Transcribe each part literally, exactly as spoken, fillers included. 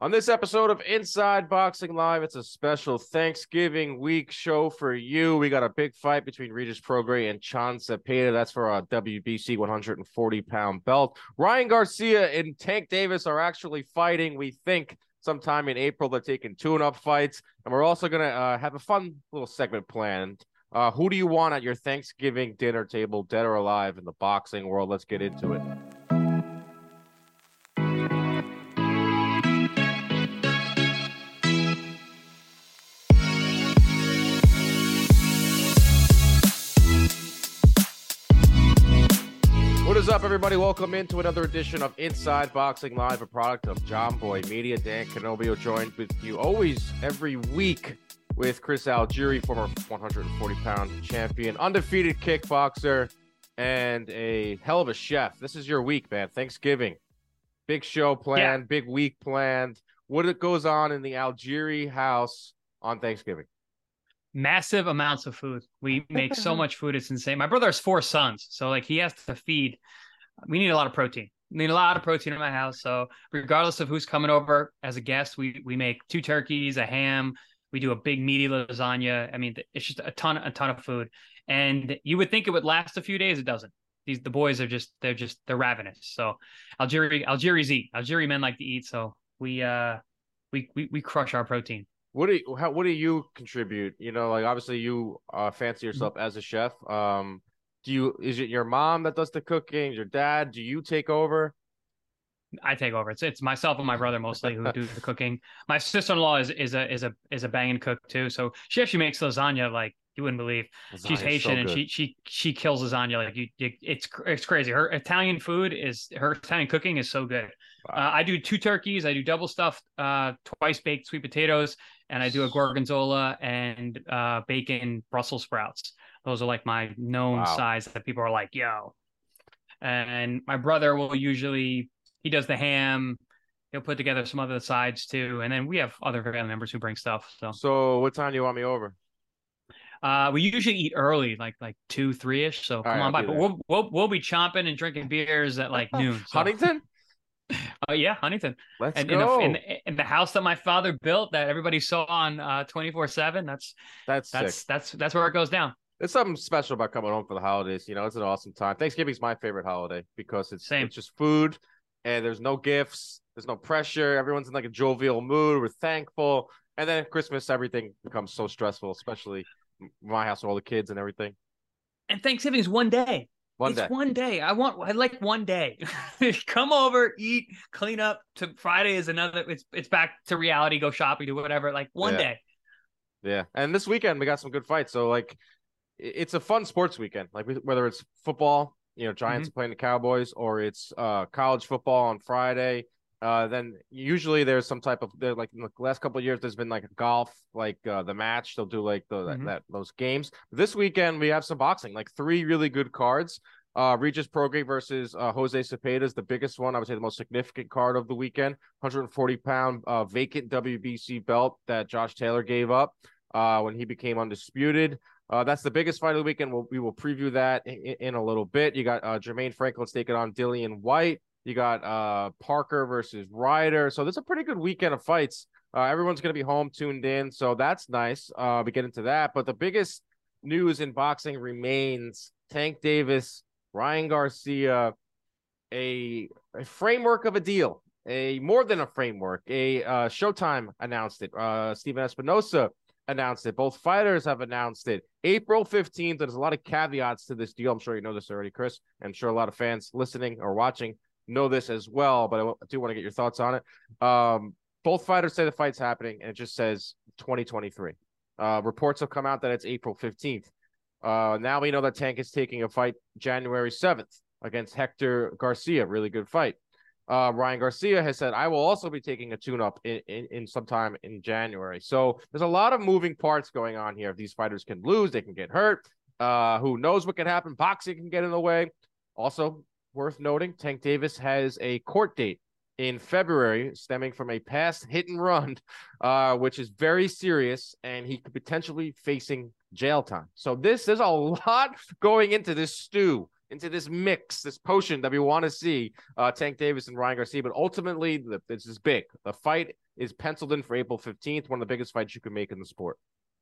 On this episode of Inside Boxing Live, it's a special Thanksgiving week show for you. We got a big fight between Regis Prograis and Chan Cepeda. That's for a W B C one forty pound belt. Ryan Garcia and Tank Davis are actually fighting, we think, sometime in April. They're taking tune-up fights. And we're also going to uh, have a fun little segment planned. Uh, who do you want at your Thanksgiving dinner table, dead or alive, in the boxing world? Let's get into it. What is up, everybody? Welcome into another edition of Inside Boxing Live, a product of John Boy Media. Dan Canobio joined with you always every week with Chris Algieri, former one forty pound champion, undefeated kickboxer, and a hell of a chef. This is your week, man. Thanksgiving. Big show planned, yeah. Big week planned. What goes on in the Algieri house on Thanksgiving? Massive amounts of food. We make so much food. It's insane. My brother has four sons, so like he has to feed. We need a lot of protein. We need a lot of protein in my house. So regardless of who's coming over as a guest, we we make two turkeys, a ham. We do a big meaty lasagna. I mean, it's just a ton, a ton of food. And you would think it would last a few days. It doesn't. These the boys are just they're just they're ravenous. So Algieri Algieris eat. Algerian men like to eat. So we uh we we we crush our protein. What do you, how, what do you contribute? You know, like obviously you uh, fancy yourself mm-hmm. as a chef. Um, do you, is it your mom that does the cooking? Your dad? Do you take over? I take over. It's it's myself and my brother mostly who do the cooking. My sister-in-law is is a is a is a banging cook too. So she actually makes lasagna like you wouldn't believe. Lasagna's She's Haitian so and she she she kills lasagna like you, you. It's it's crazy. Her Italian food is her Italian cooking is so good. Wow. Uh, I do two turkeys. I do double stuffed, uh, twice baked sweet potatoes, and I do a gorgonzola and uh, bacon Brussels sprouts. Those are like my known wow. size that people are like, yo. And my brother will usually, he does the ham. He'll put together some other sides too. And then we have other family members who bring stuff. So, so what time do you want me over? Uh, we usually eat early, like like two, three ish. So All come right, on by. But we'll, we'll we'll be chomping and drinking beers at like noon. So. Huntington? Oh, uh, yeah, Huntington. Let's and go. In the, in, the, in the house that my father built that everybody saw on uh, twenty-four seven, that's that's that's, sick. that's that's where it goes down. There's something special about coming home for the holidays. You know, it's an awesome time. Thanksgiving's my favorite holiday because it's, Same. it's just food and there's no gifts. There's no pressure. Everyone's in like a jovial mood. We're thankful. And then at Christmas, everything becomes so stressful, especially my house with all the kids and everything. And Thanksgiving is one day. One it's day. one day. I want. I like one day. Come over, eat, clean up. To Friday is another. It's it's back to reality. Go shopping, do whatever. Like one yeah. day. Yeah, and this weekend we got some good fights. So like, it's a fun sports weekend. Like whether it's football, you know, Giants mm-hmm. playing the Cowboys, or it's uh, college football on Friday. Uh, then usually there's some type of there like in the last couple of years there's been like a golf like uh, the match they'll do like the mm-hmm. that, that those games. This weekend we have some boxing, like three really good cards. Uh, Regis Prograis versus uh, Jose Cepeda is the biggest one. I would say the most significant card of the weekend. one forty pound uh, vacant W B C belt that Josh Taylor gave up uh, when he became undisputed. Uh, that's the biggest fight of the weekend. We'll, we will preview that in, in a little bit. You got uh, Jermaine Franklin's taking on Dillian White. You got uh, Parker versus Ryder. So there's a pretty good weekend of fights. Uh, everyone's going to be home tuned in. So that's nice. Uh, we get into that. But the biggest news in boxing remains Tank Davis, Ryan Garcia, a, a framework of a deal, a more than a framework. A uh, Showtime announced it. Uh, Steven Espinosa announced it. Both fighters have announced it. April fifteenth. There's a lot of caveats to this deal. I'm sure you know this already, Chris. I'm sure a lot of fans listening or watching know this as well, but I do want to get your thoughts on it. Um, both fighters say the fight's happening, and it just says twenty twenty-three. Uh, reports have come out that it's April fifteenth. Uh, now we know that Tank is taking a fight January seventh against Hector Garcia. Really good fight. Uh, Ryan Garcia has said, I will also be taking a tune-up in, in, in sometime in January. So there's a lot of moving parts going on here. If these fighters can lose, they can get hurt. Uh, who knows what can happen? Boxing can get in the way. Also, worth noting, Tank Davis has a court date in February stemming from a past hit and run, uh, which is very serious, and he could potentially be facing jail time. So this, there's a lot going into this stew into this mix, this potion that we want to see uh, Tank Davis and Ryan Garcia. But ultimately, the, this is big. The fight is penciled in for April fifteenth, one of the biggest fights you can make in the sport.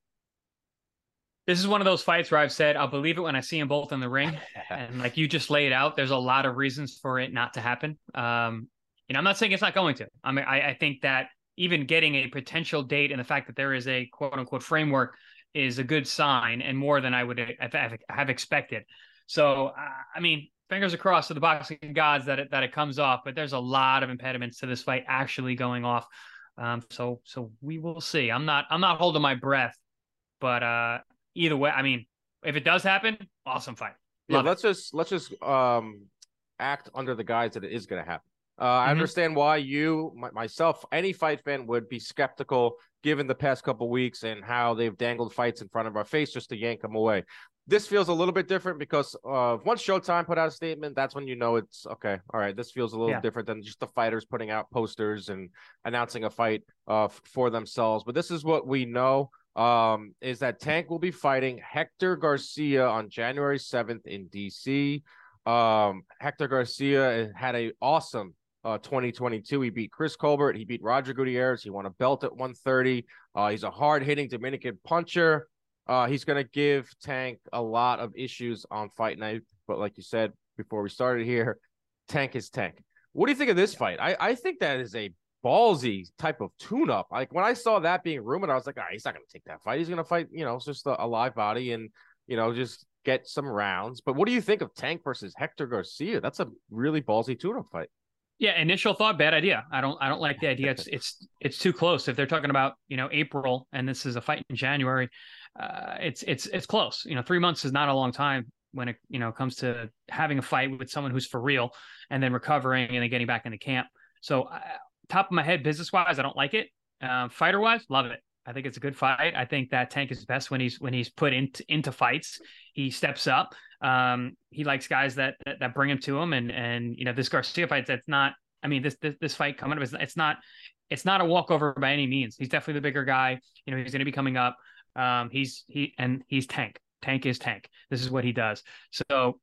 This is one of those fights where I've said, I'll believe it when I see them both in the ring. And like you just laid out, there's a lot of reasons for it not to happen. Um, you know, I'm not saying it's not going to. I mean, I, I think that even getting a potential date and the fact that there is a quote unquote framework is a good sign and more than I would have expected. So, uh, I mean, fingers across to the boxing gods that it, that it comes off, but there's a lot of impediments to this fight actually going off. Um, so, so we will see. I'm not, I'm not holding my breath, but uh, either way, I mean, if it does happen, awesome fight. Love yeah, let's it. just let's just um act under the guise that it is going to happen. Uh, I mm-hmm. understand why you, my, myself, any fight fan would be skeptical given the past couple weeks and how they've dangled fights in front of our face just to yank them away. This feels a little bit different because uh, once Showtime put out a statement, that's when you know it's okay. All right, this feels a little yeah. different than just the fighters putting out posters and announcing a fight uh, for themselves. But this is what we know. Um, is that Tank will be fighting Hector Garcia on January seventh in D C. Um, Hector Garcia had a awesome uh, twenty twenty-two. He beat Chris Colbert. He beat Roger Gutierrez. He won a belt at one thirty. Uh, he's a hard-hitting Dominican puncher. Uh, he's going to give Tank a lot of issues on fight night. But like you said before we started here, Tank is Tank. What do you think of this fight? I, I think that is a ballsy type of tune-up. Like when I saw that being rumored, I was like, all right, he's not going to take that fight. He's going to fight, you know, just a, a live body and, you know, just get some rounds. But what do you think of Tank versus Hector Garcia? That's a really ballsy tune-up fight. Yeah, initial thought, bad idea. I don't I don't like the idea. It's it's it's too close. If they're talking about, you know, April and this is a fight in January, uh, it's it's it's close. You know, three months is not a long time when it, you know, comes to having a fight with someone who's for real and then recovering and then getting back into camp. So uh, top of my head, business-wise, I don't like it. Uh, fighter-wise, love it. I think it's a good fight. I think that Tank is best when he's when he's put into into fights. He steps up. Um, he likes guys that, that that bring him to him, and and you know this Garcia fight. That's not. I mean, this this this fight coming up is it's not it's not a walkover by any means. He's definitely the bigger guy. You know, he's going to be coming up. Um, he's he and he's Tank. Tank is Tank. This is what he does. So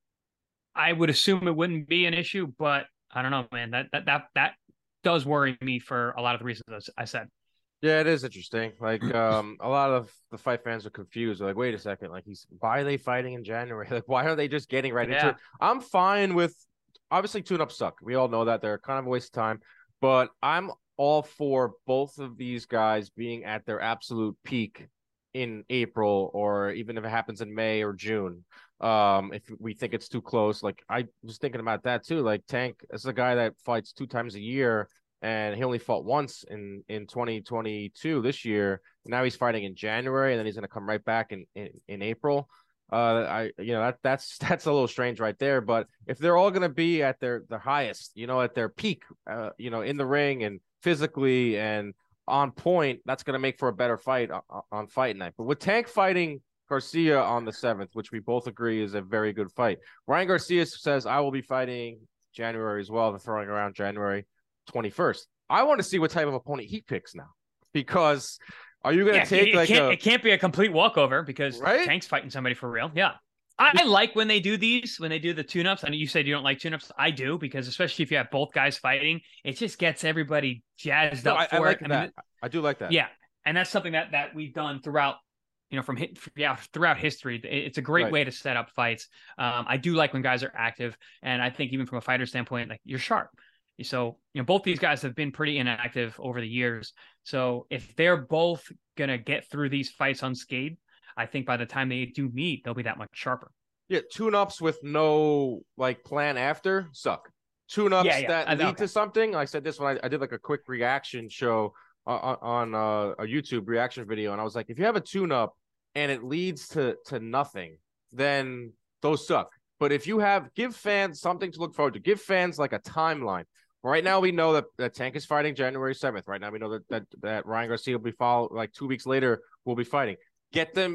I would assume it wouldn't be an issue, but I don't know, man. That that that that does worry me for a lot of the reasons I said. Yeah, it is interesting. Like, um, a lot of the fight fans are confused. They're like, wait a second, like he's why are they fighting in January? Like, why are they just getting right yeah. into it? I'm fine with obviously tune-ups suck. We all know that they're kind of a waste of time, but I'm all for both of these guys being at their absolute peak in April, or even if it happens in May or June. Um, if we think it's too close, like I was thinking about that too. Like Tank is a guy that fights two times a year, and he only fought once in in twenty twenty-two this year. Now he's fighting in January, and then he's going to come right back in, in in April. Uh, I you know that that's that's a little strange right there. But if they're all going to be at their their highest, you know, at their peak, uh, you know, in the ring and physically and on point, that's going to make for a better fight on, on fight night. But with Tank fighting Garcia on the seventh, which we both agree is a very good fight, Ryan Garcia says I will be fighting January as well. They're throwing around January twenty-first. I want to see what type of opponent he picks now, because are you going to yeah, take it like can't, a... it can't be a complete walkover because right? Tank's fighting somebody for real. Yeah. I, I like when they do these, when they do the tune-ups. I know you said you don't like tune-ups. I do, because especially if you have both guys fighting, it just gets everybody jazzed no, up I, for I like it. that. I, mean, I do like that. Yeah. And that's something that, that we've done throughout, you know, from yeah, throughout history. It's a great right. way to set up fights. Um, I do like when guys are active. And I think even from a fighter standpoint, like you're sharp. So, you know, both these guys have been pretty inactive over the years. So if they're both going to get through these fights unscathed, I think by the time they do meet, they'll be that much sharper. Yeah, tune-ups with no like plan after suck. Tune-ups yeah, yeah. that lead okay. to something. I said this when I, I did like a quick reaction show on, on uh, a YouTube reaction video, and I was like, if you have a tune-up and it leads to to nothing, then those suck. But if you have, give fans something to look forward to. Give fans like a timeline. Right now, we know that, that Tank is fighting January seventh. Right now, we know that that, that Ryan Garcia will be followed like two weeks later. Will be fighting. Get them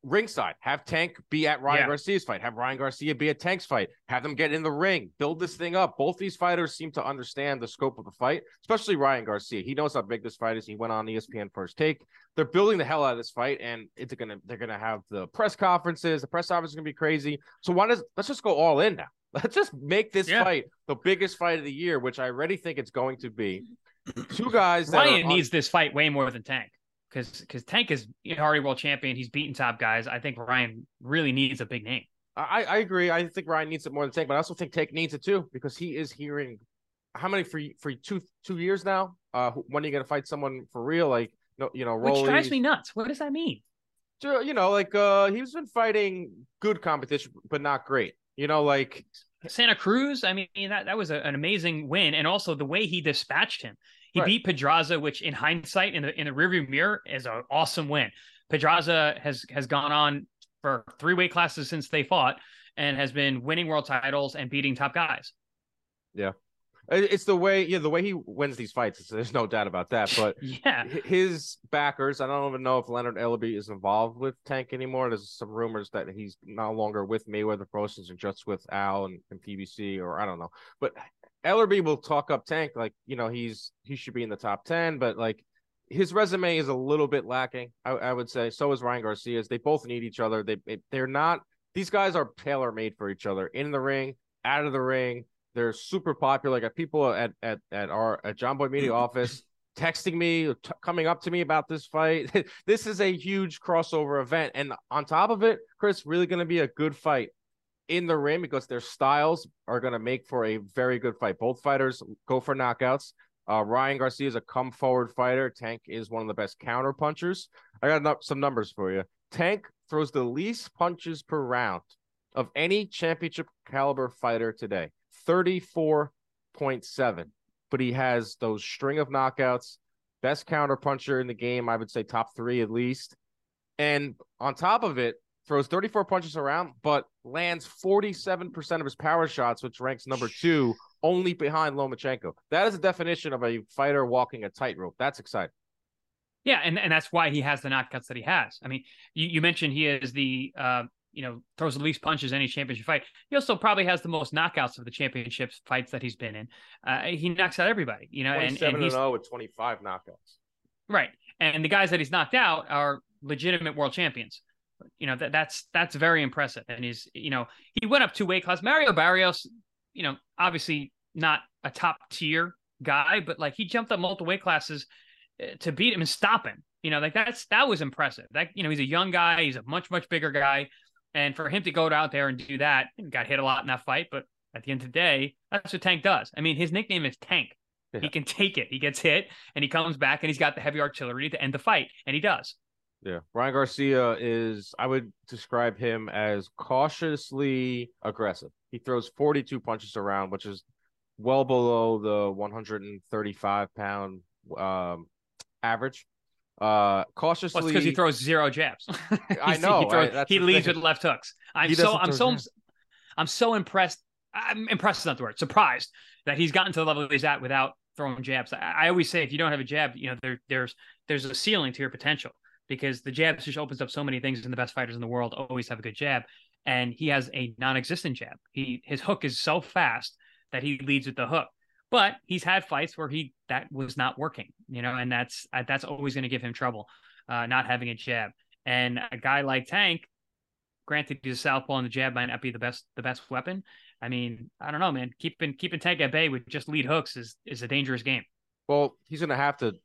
ringside. Have Tank be at Ryan Yeah. Garcia's fight. Have Ryan Garcia be at Tank's fight. Have them get in the ring. Build this thing up. Both these fighters seem to understand the scope of the fight, especially Ryan Garcia. He knows how big this fight is. He went on E S P N First Take. They're building the hell out of this fight, and it's gonna they're gonna have the press conferences. The press conference is gonna be crazy. So why does let's just go all in now. Let's just make this yeah. fight the biggest fight of the year, which I already think it's going to be. Two guys that Ryan on- needs this fight way more than Tank. Because because Tank is already world champion. He's beaten top guys. I think Ryan really needs a big name. I, I agree. I think Ryan needs it more than Tank, but I also think Tank needs it too because he is hearing how many for for two two years now. Uh, when are you going to fight someone for real? Like no, you know, Which drives me nuts. What does that mean? You know, like uh, he's been fighting good competition, but not great. You know, like Santa Cruz. I mean, that that was a, an amazing win, and also the way he dispatched him. He right. beat Pedraza, which in hindsight, in the in the rearview mirror, is an awesome win. Pedraza has has gone on for three weight classes since they fought and has been winning world titles and beating top guys. Yeah, it's the way yeah the way he wins these fights. There's no doubt about that. But yeah, his backers. I don't even know if Leonard Ellerbe is involved with Tank anymore. There's some rumors that he's no longer with Mayweather Promotions and just with Al and, and P B C, or I don't know, but. Ellerbe will talk up Tank like, you know, he's he should be in the top ten, but like his resume is a little bit lacking, I, I would say. So is Ryan Garcia's. They both need each other. They they're not these guys are tailor made for each other in the ring, out of the ring. They're super popular. I got people at at at our at John Boy Media office texting me, t- coming up to me about this fight. This is a huge crossover event, and on top of it, Chris, really going to be a good fight in the ring because their styles are going to make for a very good fight. Both fighters go for knockouts. Uh, Ryan Garcia is a come forward fighter. Tank is one of the best counter punchers. I got no- some numbers for you. Tank throws the least punches per round of any championship caliber fighter today, thirty-four point seven. But he has those string of knockouts, best counter puncher in the game. I would say top three at least. And on top of it, throws thirty-four punches around, but lands forty-seven percent of his power shots, which ranks number two, only behind Lomachenko. That is a definition of a fighter walking a tightrope. That's exciting. Yeah, and, and that's why he has the knockouts that he has. I mean, you, you mentioned he is the, uh, you know, throws the least punches any championship fight. He also probably has the most knockouts of the championship fights that he's been in. Uh, he knocks out everybody, you know, and, and he's oh with twenty-five knockouts. Right. And the guys that he's knocked out are legitimate world champions. You know, that that's that's very impressive. And he's, you know, he went up two weight class. Mario Barrios, you know, obviously not a top tier guy, but like he jumped up multiple weight classes to beat him and stop him. You know, like that's that was impressive. That, you know, he's a young guy, he's a much, much bigger guy. And for him to go out there and do that, and got hit a lot in that fight, but at the end of the day, that's what Tank does. I mean, his nickname is Tank. Yeah. He can take it. He gets hit and he comes back and he's got the heavy artillery to end the fight. And he does. Yeah, Ryan Garcia is, I would describe him as cautiously aggressive. He throws forty-two punches around, which is well below the one hundred thirty-five pound um, average. Uh, cautiously, well, because he throws zero jabs. I know. He, throws, right? he leads thing. with left hooks. I'm he so, I'm so, jabs. I'm so impressed. I'm impressed is not the word. Surprised that he's gotten to the level he's at without throwing jabs. I, I always say if you don't have a jab, you know, there, there's there's a ceiling to your potential. Because the jab just opens up so many things, and the best fighters in the world always have a good jab. And he has a non-existent jab. He his hook is so fast that he leads with the hook. But he's had fights where he that was not working, you know, and that's that's always going to give him trouble, uh, not having a jab. And a guy like Tank, granted he's a southpaw and the jab might not be the best the best weapon. I mean, I don't know, man. Keeping keeping Tank at bay with just lead hooks is is a dangerous game. Well, he's going to have to.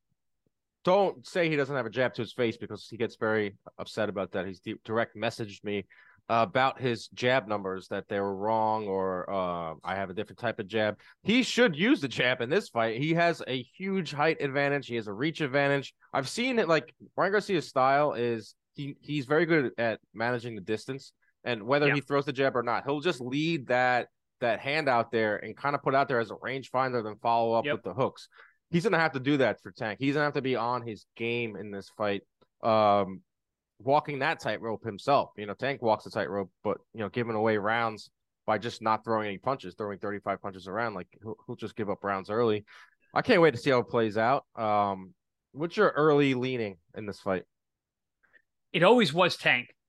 Don't say he doesn't have a jab to his face because he gets very upset about that. He's direct messaged me uh, about his jab numbers, that they were wrong, or uh, I have a different type of jab. He should use the jab in this fight. He has a huge height advantage. He has a reach advantage. I've seen it. Like Ryan Garcia's style is he he's very good at managing the distance, and whether yeah. he throws the jab or not, he'll just lead that that hand out there and kind of put out there as a rangefinder, then follow up yep. with the hooks. He's going to have to do that for Tank. He's going to have to be on his game in this fight, um, walking that tightrope himself. You know, Tank walks the tightrope, but, you know, giving away rounds by just not throwing any punches, throwing thirty-five punches around. Like, he'll, he'll just give up rounds early. I can't wait to see how it plays out. Um, what's your early leaning in this fight? It always was Tank.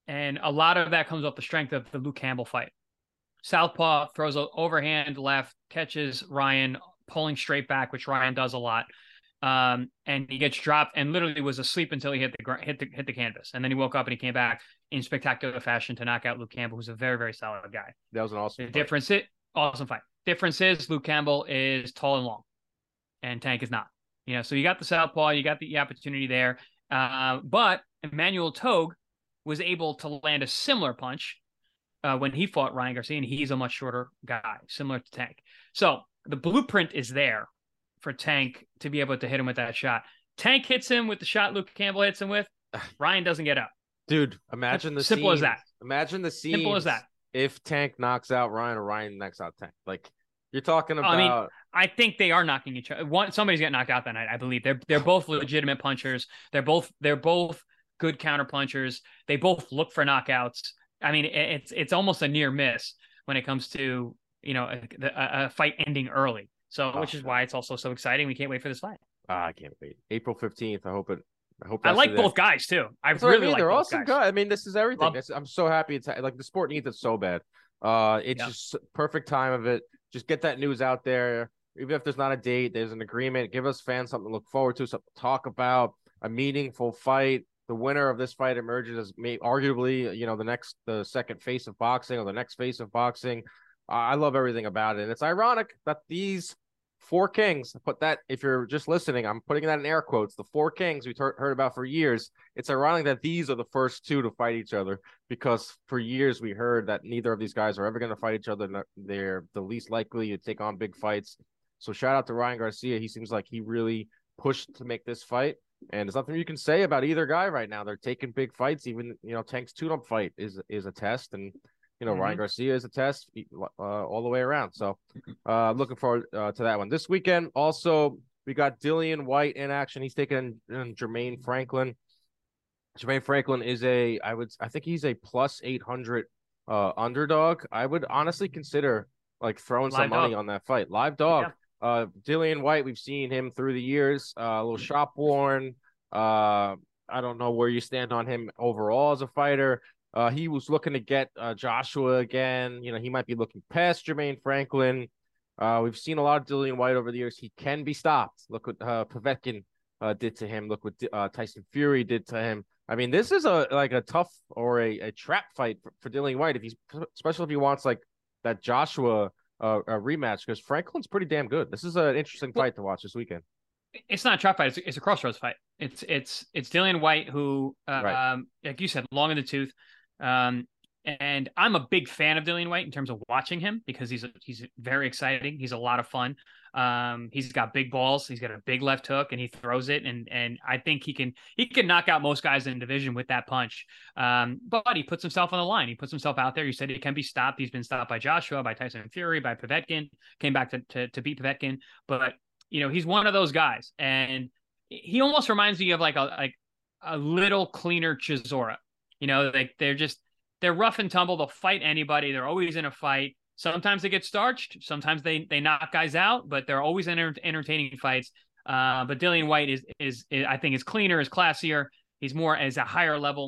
And a lot of that comes off the strength of the Luke Campbell fight. Southpaw throws an overhand left, catches Ryan pulling straight back, which Ryan does a lot. Um, and he gets dropped and literally was asleep until he hit the hit the hit the canvas. And then he woke up and he came back in spectacular fashion to knock out Luke Campbell, who's a very, very solid guy. That was an awesome the fight. difference it awesome fight. Difference is Luke Campbell is tall and long, and Tank is not. You know, so you got the southpaw, you got the opportunity there. Uh, but Emmanuel Togue was able to land a similar punch uh, when he fought Ryan Garcia, and he's a much shorter guy, similar to Tank. So the blueprint is there for Tank to be able to hit him with that shot. Tank hits him with the shot Luke Campbell hits him with. Ryan doesn't get up. Dude, imagine the simple scenes. as that. Imagine the scene. Simple as that. If Tank knocks out Ryan or Ryan knocks out Tank, like you're talking about. I mean, I think they are knocking each other. One, somebody's getting knocked out that night. I believe they're they're both legitimate punchers. They're both they're both good counter punchers. They both look for knockouts. I mean, it's it's almost a near miss when it comes to you know a, a, a fight ending early. So, oh, which is why it's also so exciting. We can't wait for this fight. Ah, I can't wait. April fifteenth. I hope it. I hope. I like both guys too. I that's really I mean. like They're both awesome guys. guys. I mean, this is everything. Love- I'm so happy. It's like the sport needs it so bad. Uh, it's yep. just perfect time of it. Just get that news out there. Even if there's not a date, there's an agreement. Give us fans something to look forward to, something to talk about. A meaningful fight. The winner of this fight emerges as may, arguably, you know, the next, the second face of boxing or the next face of boxing. Uh, I love everything about it. And it's ironic that these four kings, put that, if you're just listening, I'm putting that in air quotes, the four kings we've heard about for years. It's ironic that these are the first two to fight each other, because for years we heard that neither of these guys are ever going to fight each other. They're the least likely to take on big fights. So shout out to Ryan Garcia. He seems like he really pushed to make this fight. And there's nothing you can say about either guy right now. They're taking big fights. Even, you know, Tank's tune-up fight is is a test. And, you know, mm-hmm. Ryan Garcia is a test uh, all the way around. So uh, looking forward uh, to that one. This weekend, also, we got Dillian Whyte in action. He's taking in Jermaine Franklin. Jermaine Franklin is a, I would, I think he's a plus eight hundred uh, underdog. I would honestly consider, like, throwing Live some money dog. on that fight. Live dog. Yeah. Uh, Dillian Whyte, we've seen him through the years, uh, a little shop worn. Uh, I don't know where you stand on him overall as a fighter. Uh, he was looking to get uh, Joshua again. You know, he might be looking past Jermaine Franklin. Uh, we've seen a lot of Dillian Whyte over the years. He can be stopped. Look what uh, Povetkin uh, did to him. Look what uh, Tyson Fury did to him. I mean, this is a like a tough or a, a trap fight for, for Dillian Whyte, if he's, especially if he wants like that Joshua Uh, a rematch, because Franklin's pretty damn good. This is an interesting well, fight to watch this weekend. It's not a trap fight. It's, it's a crossroads fight. It's it's it's Dillian Whyte who, uh, right. um, like you said, long in the tooth. Um, and I'm a big fan of Dillian Whyte in terms of watching him, because he's a, he's very exciting. He's a lot of fun. Um, he's got big balls. He's got a big left hook, and he throws it. And and I think he can he can knock out most guys in the division with that punch. Um, but he puts himself on the line. He puts himself out there. He said he can be stopped. He's been stopped by Joshua, by Tyson Fury, by Povetkin. Came back to to, to beat Povetkin. But you know, he's one of those guys, and he almost reminds me of like a like a little cleaner Chisora. You know, like they're just they're rough and tumble. They'll fight anybody. They're always in a fight. Sometimes they get starched. Sometimes they they knock guys out, but they're always enter- entertaining fights. Uh, but Dillian Whyte is, is is I think is cleaner, is classier. He's more as a higher level.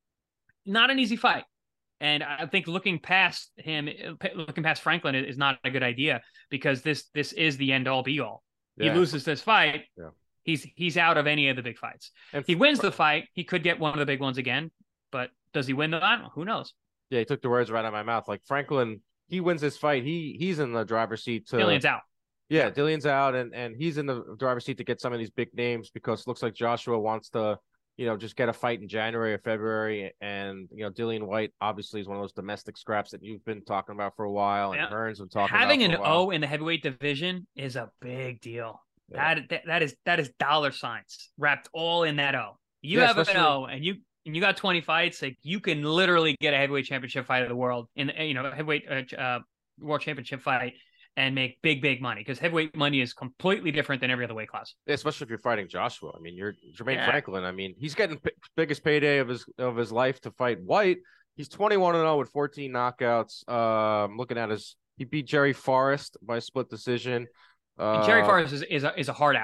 Not an easy fight, and I think looking past him, looking past Franklin is not a good idea, because this this is the end all be all. Yeah. He loses this fight, yeah. he's he's out of any of the big fights. If he wins the fight, he could get one of the big ones again. But does he win the fight? Who knows? Yeah, he took the words right out of my mouth. Like Franklin. He wins this fight. He he's in the driver's seat to Dillian's out. Yeah, Dillian's out, and and he's in the driver's seat to get some of these big names, because it looks like Joshua wants to, you know, just get a fight in January or February, and you know, Dillian Whyte obviously is one of those domestic scraps that you've been talking about for a while, and yeah. Hearn's been talking Having about. Having an O in the heavyweight division is a big deal. Yeah. That, that that is that is dollar signs wrapped all in that O. You yeah, have an O, and you. And you got twenty fights, like you can literally get a heavyweight championship fight of the world in the, you know, heavyweight uh, world championship fight and make big, big money, because heavyweight money is completely different than every other weight class. Yeah, especially if you're fighting Joshua. I mean, you're Jermaine yeah. Franklin. I mean, he's getting p- biggest payday of his of his life to fight Whyte. He's twenty-one and oh with fourteen knockouts. Um, looking at his, he beat Jerry Forrest by split decision. Uh, Jerry Forrest is is a, is a hard out.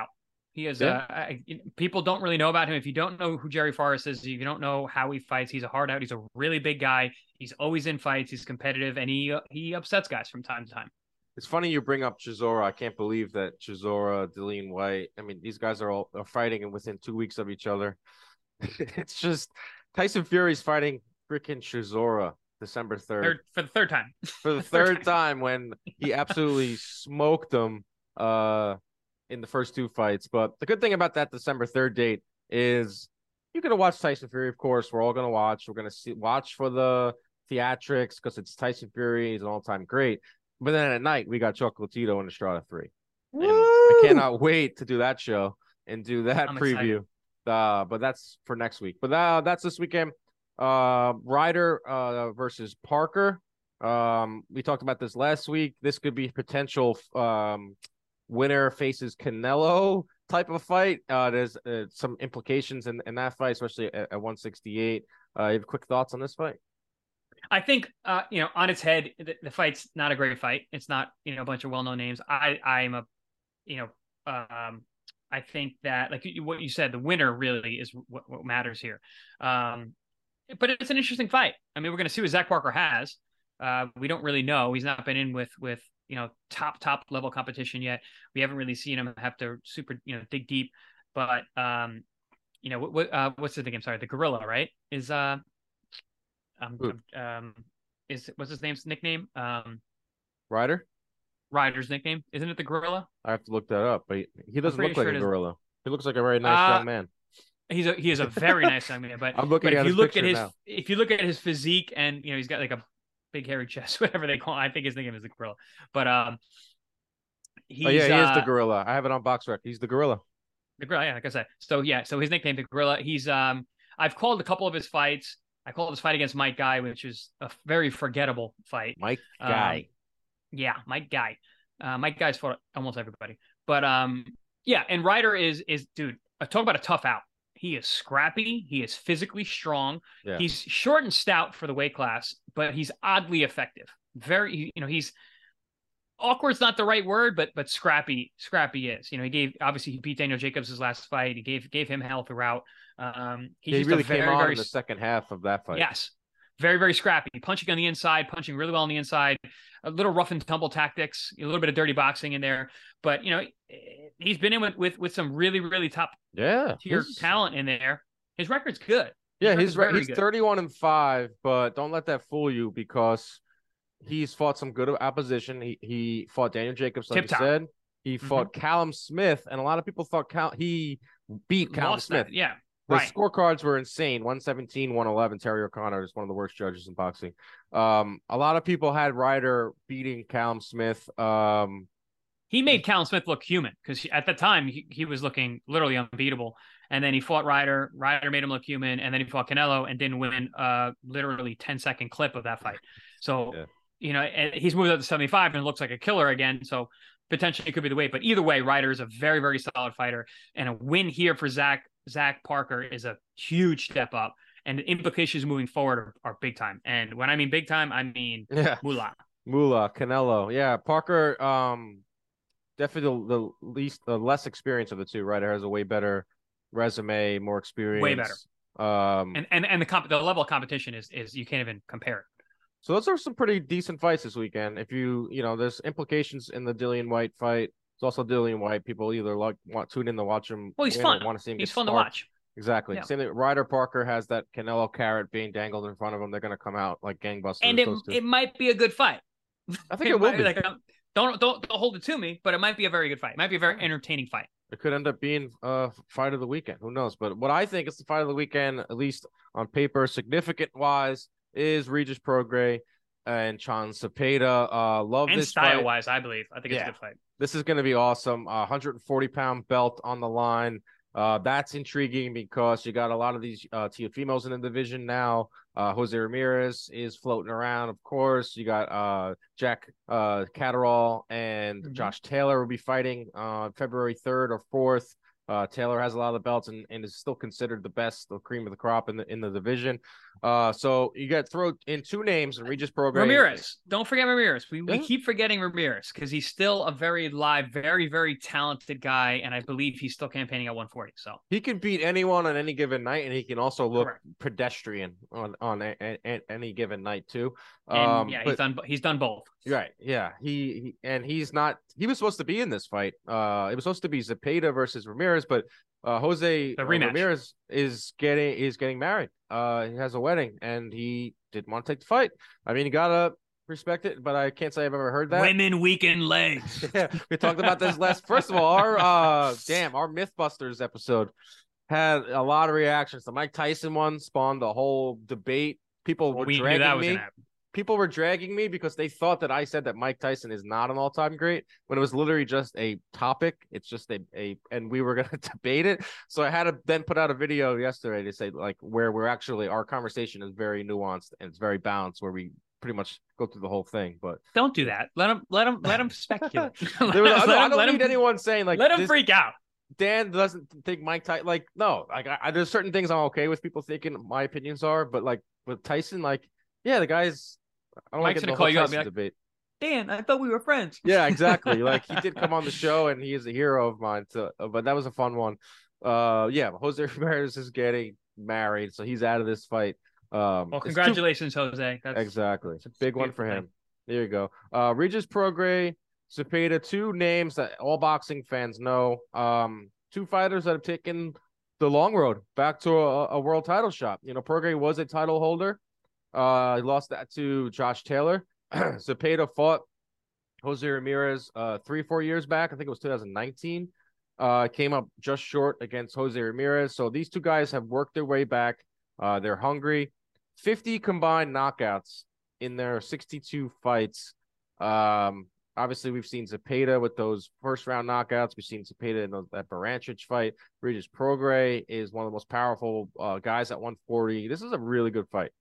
He is. Yeah. Uh, I, people don't really know about him. If you don't know who Jerry Forrest is, you don't know how he fights. He's a hard out. He's a really big guy. He's always in fights. He's competitive, and he uh, he upsets guys from time to time. It's funny you bring up Chisora. I can't believe that Chisora, Dillian White. I mean, these guys are all are fighting and within two weeks of each other. It's just Tyson Fury's fighting freaking Chisora December third for the third time. For the third, third time. time when he absolutely smoked him uh, in the first two fights. But the good thing about that December third date is you're gonna watch Tyson Fury. Of course, we're all gonna watch. We're gonna see watch for the theatrics because it's Tyson Fury. He's an all-time great. But then at night, we got Chocolatito and Estrada three. And I cannot wait to do that show and do that I'm preview. Uh, but that's for next week. But uh, that's this weekend. Uh, Ryder uh, versus Parker. Um, we talked about this last week. This could be potential um, winner faces Canelo type of fight. Uh, there's uh, some implications in, in that fight, especially at, at one sixty-eight. Uh, you have quick thoughts on this fight? I think, uh, you know, on its head, the, the fight's not a great fight. It's not, you know, a bunch of well-known names. I, I'm a, you know, um, I think that, like what you said, the winner really is what, what matters here. Um, but it's an interesting fight. I mean, we're going to see what Zach Parker has. Uh, we don't really know. He's not been in with, with, you know, top, top level competition yet. We haven't really seen him have to super, you know, dig deep. But, um, you know, what, what uh, what's the thing? I'm sorry, the Gorilla, right? Is, uh, Um, um, is what's his name's nickname? Um, Ryder. Ryder's nickname, isn't it the Gorilla? I have to look that up, but he, he doesn't look like sure a gorilla. He looks like a very nice uh, young man. He's a he is a very nice young man. But I'm looking but at if you his look at his now. if you look at his physique and you know he's got like a big hairy chest, whatever they call it. I think his nickname is the Gorilla. But um, he's, oh yeah, he uh, is the Gorilla. I have it on BoxRec. He's the Gorilla. The Gorilla, yeah, like I said. So yeah, so his nickname the Gorilla. He's um, I've called a couple of his fights. I called his fight against Mike Guy, which is a very forgettable fight. Mike Guy. Um, yeah, Mike Guy. Uh, Mike Guy's fought almost everybody. But um, yeah, and Ryder is, is dude, talk about a tough out. He is scrappy. He is physically strong. Yeah. He's short and stout for the weight class, but he's oddly effective. Very, you know, he's awkward's not the right word, but but scrappy, scrappy is. You know, he gave obviously he beat Daniel Jacobs his last fight. He gave gave him hell throughout. Um, he's yeah, he really very, came on very, in the second half of that fight. Yes, very very scrappy, punching on the inside, punching really well on the inside. A little rough and tumble tactics, a little bit of dirty boxing in there. But you know, he's been in with with, with some really really top yeah tier talent in there. His record's good. His yeah, he's right. He's thirty-one and five, but don't let that fool you because he's fought some good opposition. He he fought Daniel Jacobs, like Tip you top. said. He fought mm-hmm. Callum Smith, and a lot of people thought Cal he beat Callum Lost Smith. That. Yeah. The right. scorecards were insane. one seventeen, one eleven. Terry O'Connor is one of the worst judges in boxing. Um, a lot of people had Ryder beating Callum Smith. Um, he made Callum Smith look human because at the time he, he was looking literally unbeatable. And then he fought Ryder. Ryder made him look human. And then he fought Canelo and didn't win uh literally ten second clip of that fight. So, yeah. you know, he's moved up to seventy-five and looks like a killer again. So potentially it could be the weight. But either way, Ryder is a very, very solid fighter. And a win here for Zach Zach Parker is a huge step up. And the implications moving forward are, are big time. And when I mean big time, I mean yeah. Moolah. Moolah, Canelo. Yeah, Parker, um, definitely the, the least, the less experience of the two. Ryder has a way better resume, more experience. Way better. Um, and and and the comp- the level of competition is is you can't even compare it. So those are some pretty decent fights this weekend. If you you know, there's implications in the Dillian White fight. It's also Dillian White. People either like want tune in to watch him. Well, he's fun. Want to see him. He's fun sparked. to watch. Exactly. Yeah. Same thing. Ryder Parker has that Canelo carrot being dangled in front of him. They're going to come out like gangbusters. And it, it might be a good fight. I think it, it will be. Like, don't, don't don't hold it to me, but it might be a very good fight. It might be a very entertaining fight. It could end up being a uh, fight of the weekend. Who knows? But what I think is the fight of the weekend, at least on paper, significant wise, is Regis Prograis and Chan Cepeda. Uh, love and this style fight. wise, I believe. I think it's yeah. a good fight. This is going to be awesome. Uh, one hundred forty pound belt on the line. Uh, that's intriguing because you got a lot of these uh, Teofimos in the division now. Uh, Jose Ramirez is floating around, of course. You got uh, Jack uh, Catterall and mm-hmm. Josh Taylor will be fighting uh, February third or fourth. Uh, Taylor has a lot of the belts and, and is still considered the best, the cream of the crop in the in the division. Uh, so you got throw in two names and Regis Prograis. Ramirez. Don't forget Ramirez. We, we Yeah. keep forgetting Ramirez because he's still a very live, very, very talented guy. And I believe he's still campaigning at one forty. So he can beat anyone on any given night, and he can also look Correct. pedestrian on, on a, a, a, any given night too. And um, yeah, but, he's done he's done both. Right. Yeah. He, he and he's not he was supposed to be in this fight. Uh it was supposed to be Zepeda versus Ramirez, but uh Jose uh, Ramirez is getting is getting married. Uh he has a wedding and he didn't want to take the fight. I mean, you gotta respect it, but I can't say I've ever heard that. Women weaken legs. Yeah, we talked about this last first of all, our uh damn, our Mythbusters episode had a lot of reactions. The Mike Tyson one spawned the whole debate. People well, were we dragging knew that was me. gonna happen. People were dragging me because they thought that I said that Mike Tyson is not an all-time great when it was literally just a topic. It's just a, a and we were going to debate it. So I had to then put out a video yesterday to say like where we're actually, our conversation is very nuanced and it's very balanced, where we pretty much go through the whole thing. But don't do that. Let him, let him, let him speculate. there was, I don't, I don't need him, anyone saying like, let him this, freak out. Dan doesn't think Mike Tyson, like, no, like I, I, there's certain things I'm okay with people thinking my opinions are, but like with Tyson, like, yeah, the guy's, I don't Mike's like gonna call you up and be like, debate. Dan, I thought we were friends. Yeah, exactly. Like he did come on the show, and he is a hero of mine. So, but that was a fun one. Uh, yeah, Jose Ramirez is getting married, so he's out of this fight. Um, well, congratulations, too... Jose. That's exactly. It's a big one for him. Thing. There you go. Uh, Regis Prograis, Zepeda, two names that all boxing fans know. Um, two fighters that have taken the long road back to a, a world title shot. You know, Prograis was a title holder. Uh, he lost that to Josh Taylor. Zepeda fought Jose Ramirez uh three, four years back. I think it was two thousand nineteen. Uh, came up just short against Jose Ramirez. So these two guys have worked their way back. Uh, they're hungry. fifty combined knockouts in their sixty-two fights. Um, obviously we've seen Zepeda with those first round knockouts. We've seen Zepeda in those, that Baranchich fight. Regis Prograis is one of the most powerful uh, guys at one forty. This is a really good fight.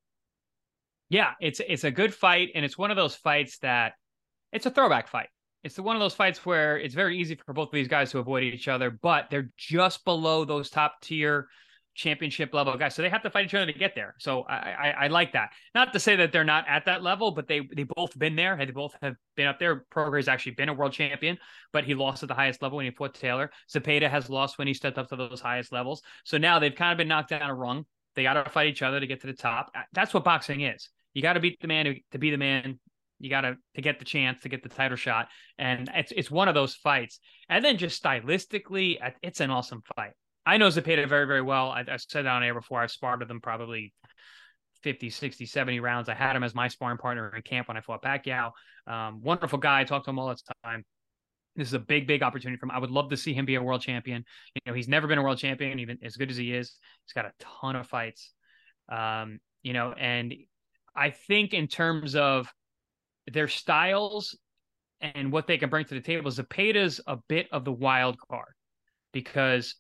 Yeah, it's it's a good fight, and it's one of those fights that it's a throwback fight. It's one of those fights where it's very easy for both of these guys to avoid each other, but they're just below those top tier championship level guys, so they have to fight each other to get there. So I, I I like that. Not to say that they're not at that level, but they they both been there. They both have been up there. Prograis actually been a world champion, but he lost at the highest level when he fought Taylor. Zepeda has lost when he stepped up to those highest levels. So now they've kind of been knocked down a rung. They got to fight each other to get to the top. That's what boxing is. You got to beat the man to, to be the man. You got to to get the chance to get the title shot, and it's it's one of those fights. And then just stylistically, it's an awesome fight. I know Zepeda very, very well. I, I said that on air before. I've sparred with him probably fifty, sixty, seventy rounds. I had him as my sparring partner in camp when I fought Pacquiao. Um, wonderful guy. I talk to him all the time. This is a big, big opportunity for him. I would love to see him be a world champion. You know, he's never been a world champion, even as good as he is. He's got a ton of fights. Um, you know, and I think in terms of their styles and what they can bring to the table, Zepeda's a bit of the wild card because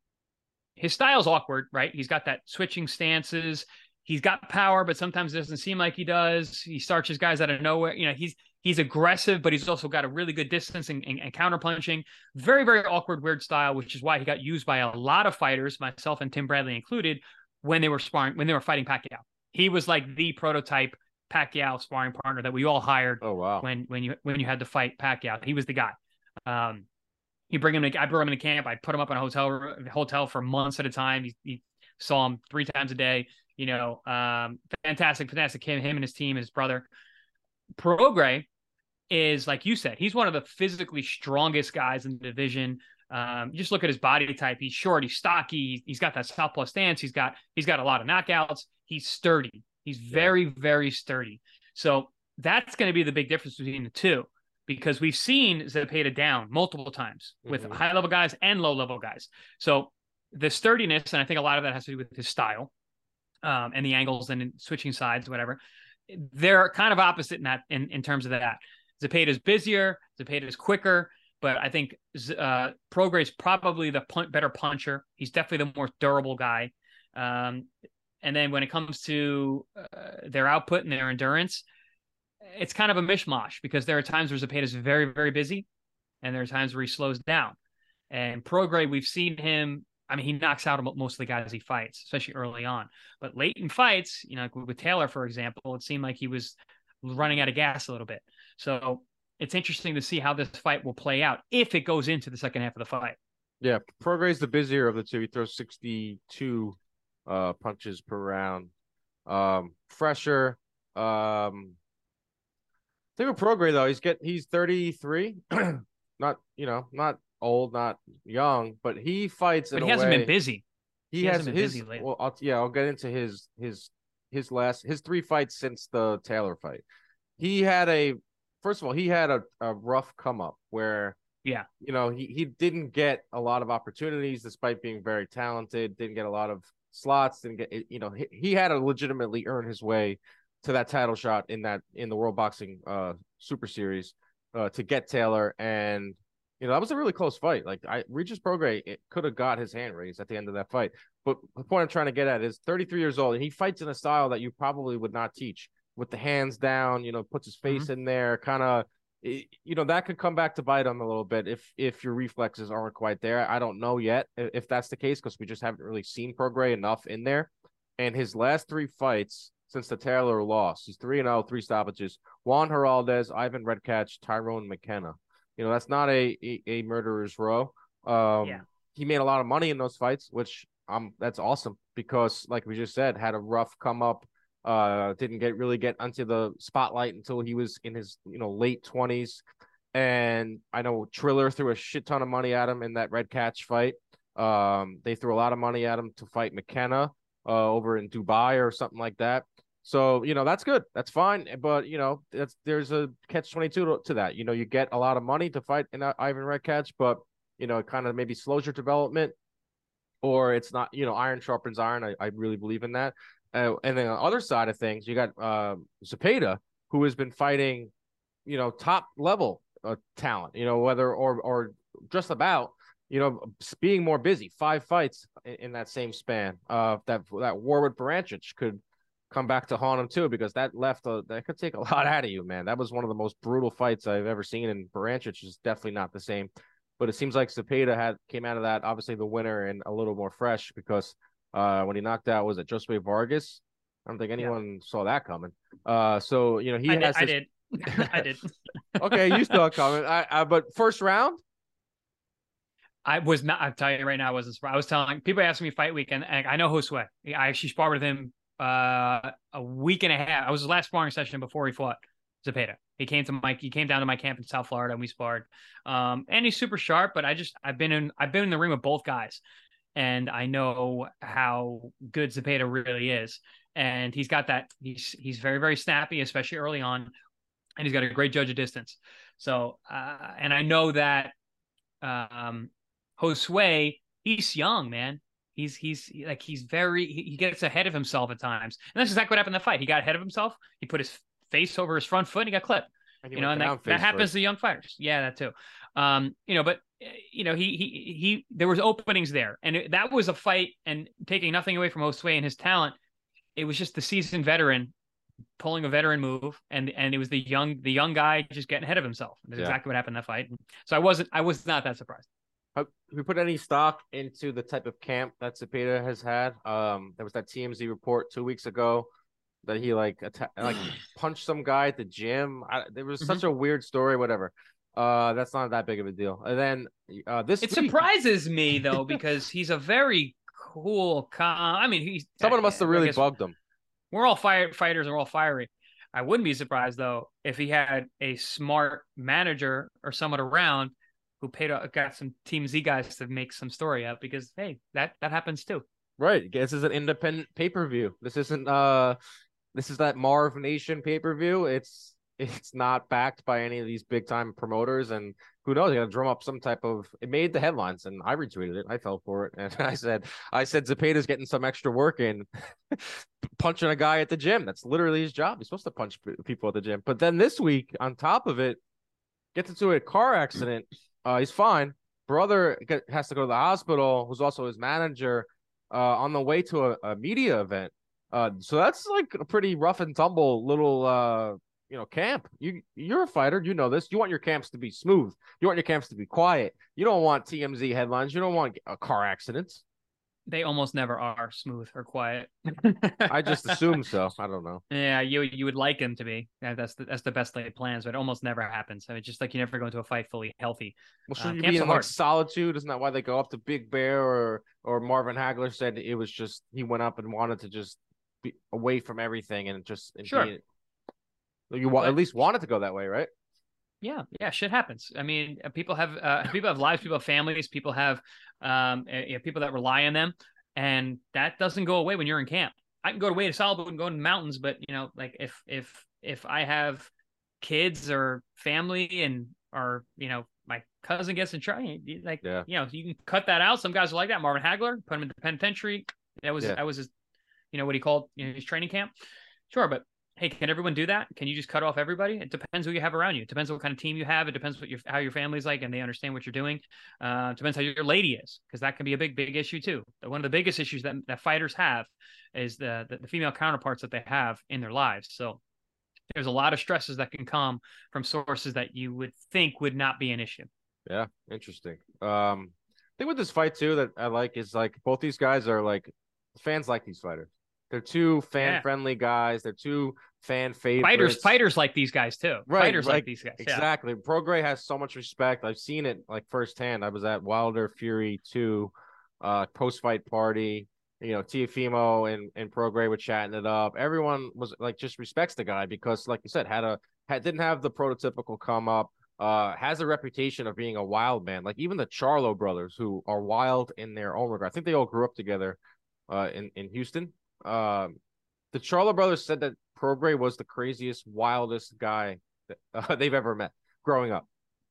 his style's awkward, right? He's got that switching stances. He's got power, but sometimes it doesn't seem like he does. He starts his guys out of nowhere. You know, he's he's aggressive, but he's also got a really good distance and, and, and counter punching. Very, very awkward, weird style, which is why he got used by a lot of fighters, myself and Tim Bradley included, when they were sparring, when they were fighting Pacquiao. He was like the prototype Pacquiao sparring partner that we all hired. Oh wow! When when you when you had to fight Pacquiao, he was the guy. Um, you bring him to, I brought him into camp. I put him up in a hotel hotel for months at a time. He, he saw him three times a day. You know, um, fantastic, fantastic. Him, him and his team, his brother. Prograis is, like you said, he's one of the physically strongest guys in the division. Um, you just look at his body type. He's short. He's stocky. He's got that southpaw stance. He's got he's got a lot of knockouts. He's sturdy. He's very, very sturdy. So that's going to be the big difference between the two, because we've seen Zepeda down multiple times with mm-hmm. high-level guys and low-level guys. So the sturdiness, and I think a lot of that has to do with his style um, and the angles and switching sides, whatever. They're kind of opposite in that in, in terms of that. Zepeda's busier. Zepeda's quicker. But I think uh, Prograis is probably the pun- better puncher. He's definitely the more durable guy. Um, and then when it comes to uh, their output and their endurance, it's kind of a mishmash, because there are times where Zepeda is very, very busy, and there are times where he slows down. And Prograis, we've seen him. I mean, he knocks out most of the guys he fights, especially early on. But late in fights, you know, with Taylor, for example, it seemed like he was running out of gas a little bit. So it's interesting to see how this fight will play out if it goes into the second half of the fight. Yeah, Prograis the busier of the two. He throws sixty-two uh, punches per round. Um, fresher. Um, I think with Prograis though, he's get he's thirty-three. Not you know not old, not young, but he fights. In but he a hasn't way, been busy. He, he has his. Well, I'll, yeah, I'll get into his his his last his three fights since the Taylor fight. He had a first of all he had a, a rough come up where yeah you know he he didn't get a lot of opportunities despite being very talented. Didn't get a lot of slots. Didn't get you know he, he had to legitimately earn his way to that title shot in that in the World Boxing uh Super Series uh, to get Taylor. And you know, that was a really close fight. Like I Regis Prograis, it could have got his hand raised at the end of that fight. But the point I'm trying to get at is thirty-three years old, and he fights in a style that you probably would not teach, with the hands down, you know, puts his face mm-hmm. in there, kind of, you know, that could come back to bite him a little bit if if your reflexes aren't quite there. I don't know yet if that's the case because we just haven't really seen Prograis enough in there. And his last three fights since the Taylor loss, he's three and oh, three stoppages. Juan Heraldez, Ivan Redkach, Tyrone McKenna. You know, that's not a a, a murderer's row. Um, yeah. He made a lot of money in those fights, which um that's awesome because, like we just said, had a rough come up. Uh, didn't get really get onto the spotlight until he was in his you know late twenties. And I know Triller threw a shit ton of money at him in that Redkach fight. Um, they threw a lot of money at him to fight McKenna uh, over in Dubai or something like that. So, you know, that's good. That's fine. But, you know, that's, there's a catch twenty-two to, to that. You know, you get a lot of money to fight in uh, Ivan Redkach, but, you know, it kind of maybe slows your development, or it's not, you know, iron sharpens iron. I, I really believe in that. Uh, and then on the other side of things, you got uh, Zepeda, who has been fighting, you know, top level uh, talent, you know, whether or, or just about, you know, being more busy, five fights in, in that same span. Uh, that, that war with Barancic could come back to haunt him too, because that left a, that could take a lot out of you, man. That was one of the most brutal fights I've ever seen, and Barancic is definitely not the same. But it seems like Zepeda had came out of that obviously the winner and a little more fresh, because uh, when he knocked out, was it Josue Vargas? I don't think anyone yeah. saw that coming. Uh, so you know he I has. Did, his... I did. I did. Okay, you saw it coming. I, I but first round. I was not. I'm telling you right now, I wasn't surprised. I was telling people asking me fight week, and, and I know Josue. I actually sparred with him uh a week and a half. I was his last sparring session before he fought Zepeda. He came to my he came down to my camp in South Florida and we sparred. Um and he's super sharp, but I just I've been in I've been in the ring with both guys, and I know how good Zepeda really is. And he's got that he's he's very, very snappy, especially early on, and he's got a great judge of distance. So uh and I know that um Josue, he's young, man. He's he's like he's very he gets ahead of himself at times, and that's exactly what happened in the fight. He got ahead of himself. He put his face over his front foot, and he got clipped. And you know, and that, that happens to young fighters. Yeah, that too. Um, you know, but you know, he he he there was openings there, and it, that was a fight. And taking nothing away from Josue and his talent, it was just the seasoned veteran pulling a veteran move, and and it was the young the young guy just getting ahead of himself. That's yeah. exactly what happened in that fight. So I wasn't I was not that surprised. Have we put any stock into the type of camp that Zepeda has had? Um, there was that T M Z report two weeks ago that he like atta- like punched some guy at the gym. I, there was mm-hmm. such a weird story. Whatever. Uh, that's not that big of a deal. And then uh, this it week... surprises me though, because he's a very cool. Calm, I mean, he's someone must have really bugged him. We're all fire fighters, and we're all fiery. I wouldn't be surprised though if he had a smart manager or someone around who paid got some Team Z guys to make some story up, because hey, that that happens too. Right. This is an independent pay-per-view. This isn't uh this is that Marv Nation pay-per-view. It's it's not backed by any of these big time promoters, and who knows, they're gonna drum up some type of it made the headlines, and I retweeted it. I fell for it. And I said I said Zepeda's getting some extra work in punching a guy at the gym. That's literally his job. He's supposed to punch people at the gym. But then this week, on top of it, gets into a car accident. Uh, he's fine. Brother has to go to the hospital, who's also his manager, uh, on the way to a, a media event. Uh, so that's like a pretty rough and tumble little, uh, you know, camp. You you're a fighter, you know this. You want your camps to be smooth. You want your camps to be quiet. You don't want T M Z headlines. You don't want a car accidents. They almost never are smooth or quiet. I just assume so. I don't know. Yeah, you you would like them to be. Yeah, that's the, that's the best laid plans, but it almost never happens. I mean, just like you never go into a fight fully healthy. Well, should uh, you be in like solitude? Isn't that why they go up to Big Bear? Or or Marvin Hagler said it was just he went up and wanted to just be away from everything and just and sure. Be, you but, at least wanted to go that way, right? Yeah, yeah, shit happens. I mean, people have uh, people have lives, people have families, people have um, you know, people that rely on them, and that doesn't go away when you're in camp. I can go away to Salibu and go in the mountains, but you know, like if if if I have kids or family and or you know my cousin gets in trouble, like yeah. you know, you can cut that out. Some guys are like that. Marvin Hagler, put him in the penitentiary. That was yeah. that was his, you know, what he called you know, his training camp. Sure, but. Hey, can everyone do that? Can you just cut off everybody? It depends who you have around you. It depends what kind of team you have. It depends what your how your family's like, and they understand what you're doing. Uh, it depends how your lady is, because that can be a big, big issue too. One of the biggest issues that, that fighters have is the, the the female counterparts that they have in their lives. So there's a lot of stresses that can come from sources that you would think would not be an issue. Yeah, interesting. Um, I think with this fight too that I like is like both these guys are like fans like these fighters. They're two fan-friendly yeah. guys. They're two fan favorites. Fighters, fighters like these guys too. Right, fighters like, like these guys. Exactly. Yeah. Prograis has so much respect. I've seen it like firsthand. I was at Wilder Fury two, uh, post-fight party. You know, Teofimo and and Prograis were chatting it up. Everyone was like just respects the guy because, like you said, had a had didn't have the prototypical come up. Uh, has a reputation of being a wild man. Like even the Charlo brothers, who are wild in their own regard. I think they all grew up together, uh, in in Houston. Um, the Charlo brothers said that Prograis was the craziest, wildest guy that, uh, they've ever met growing up.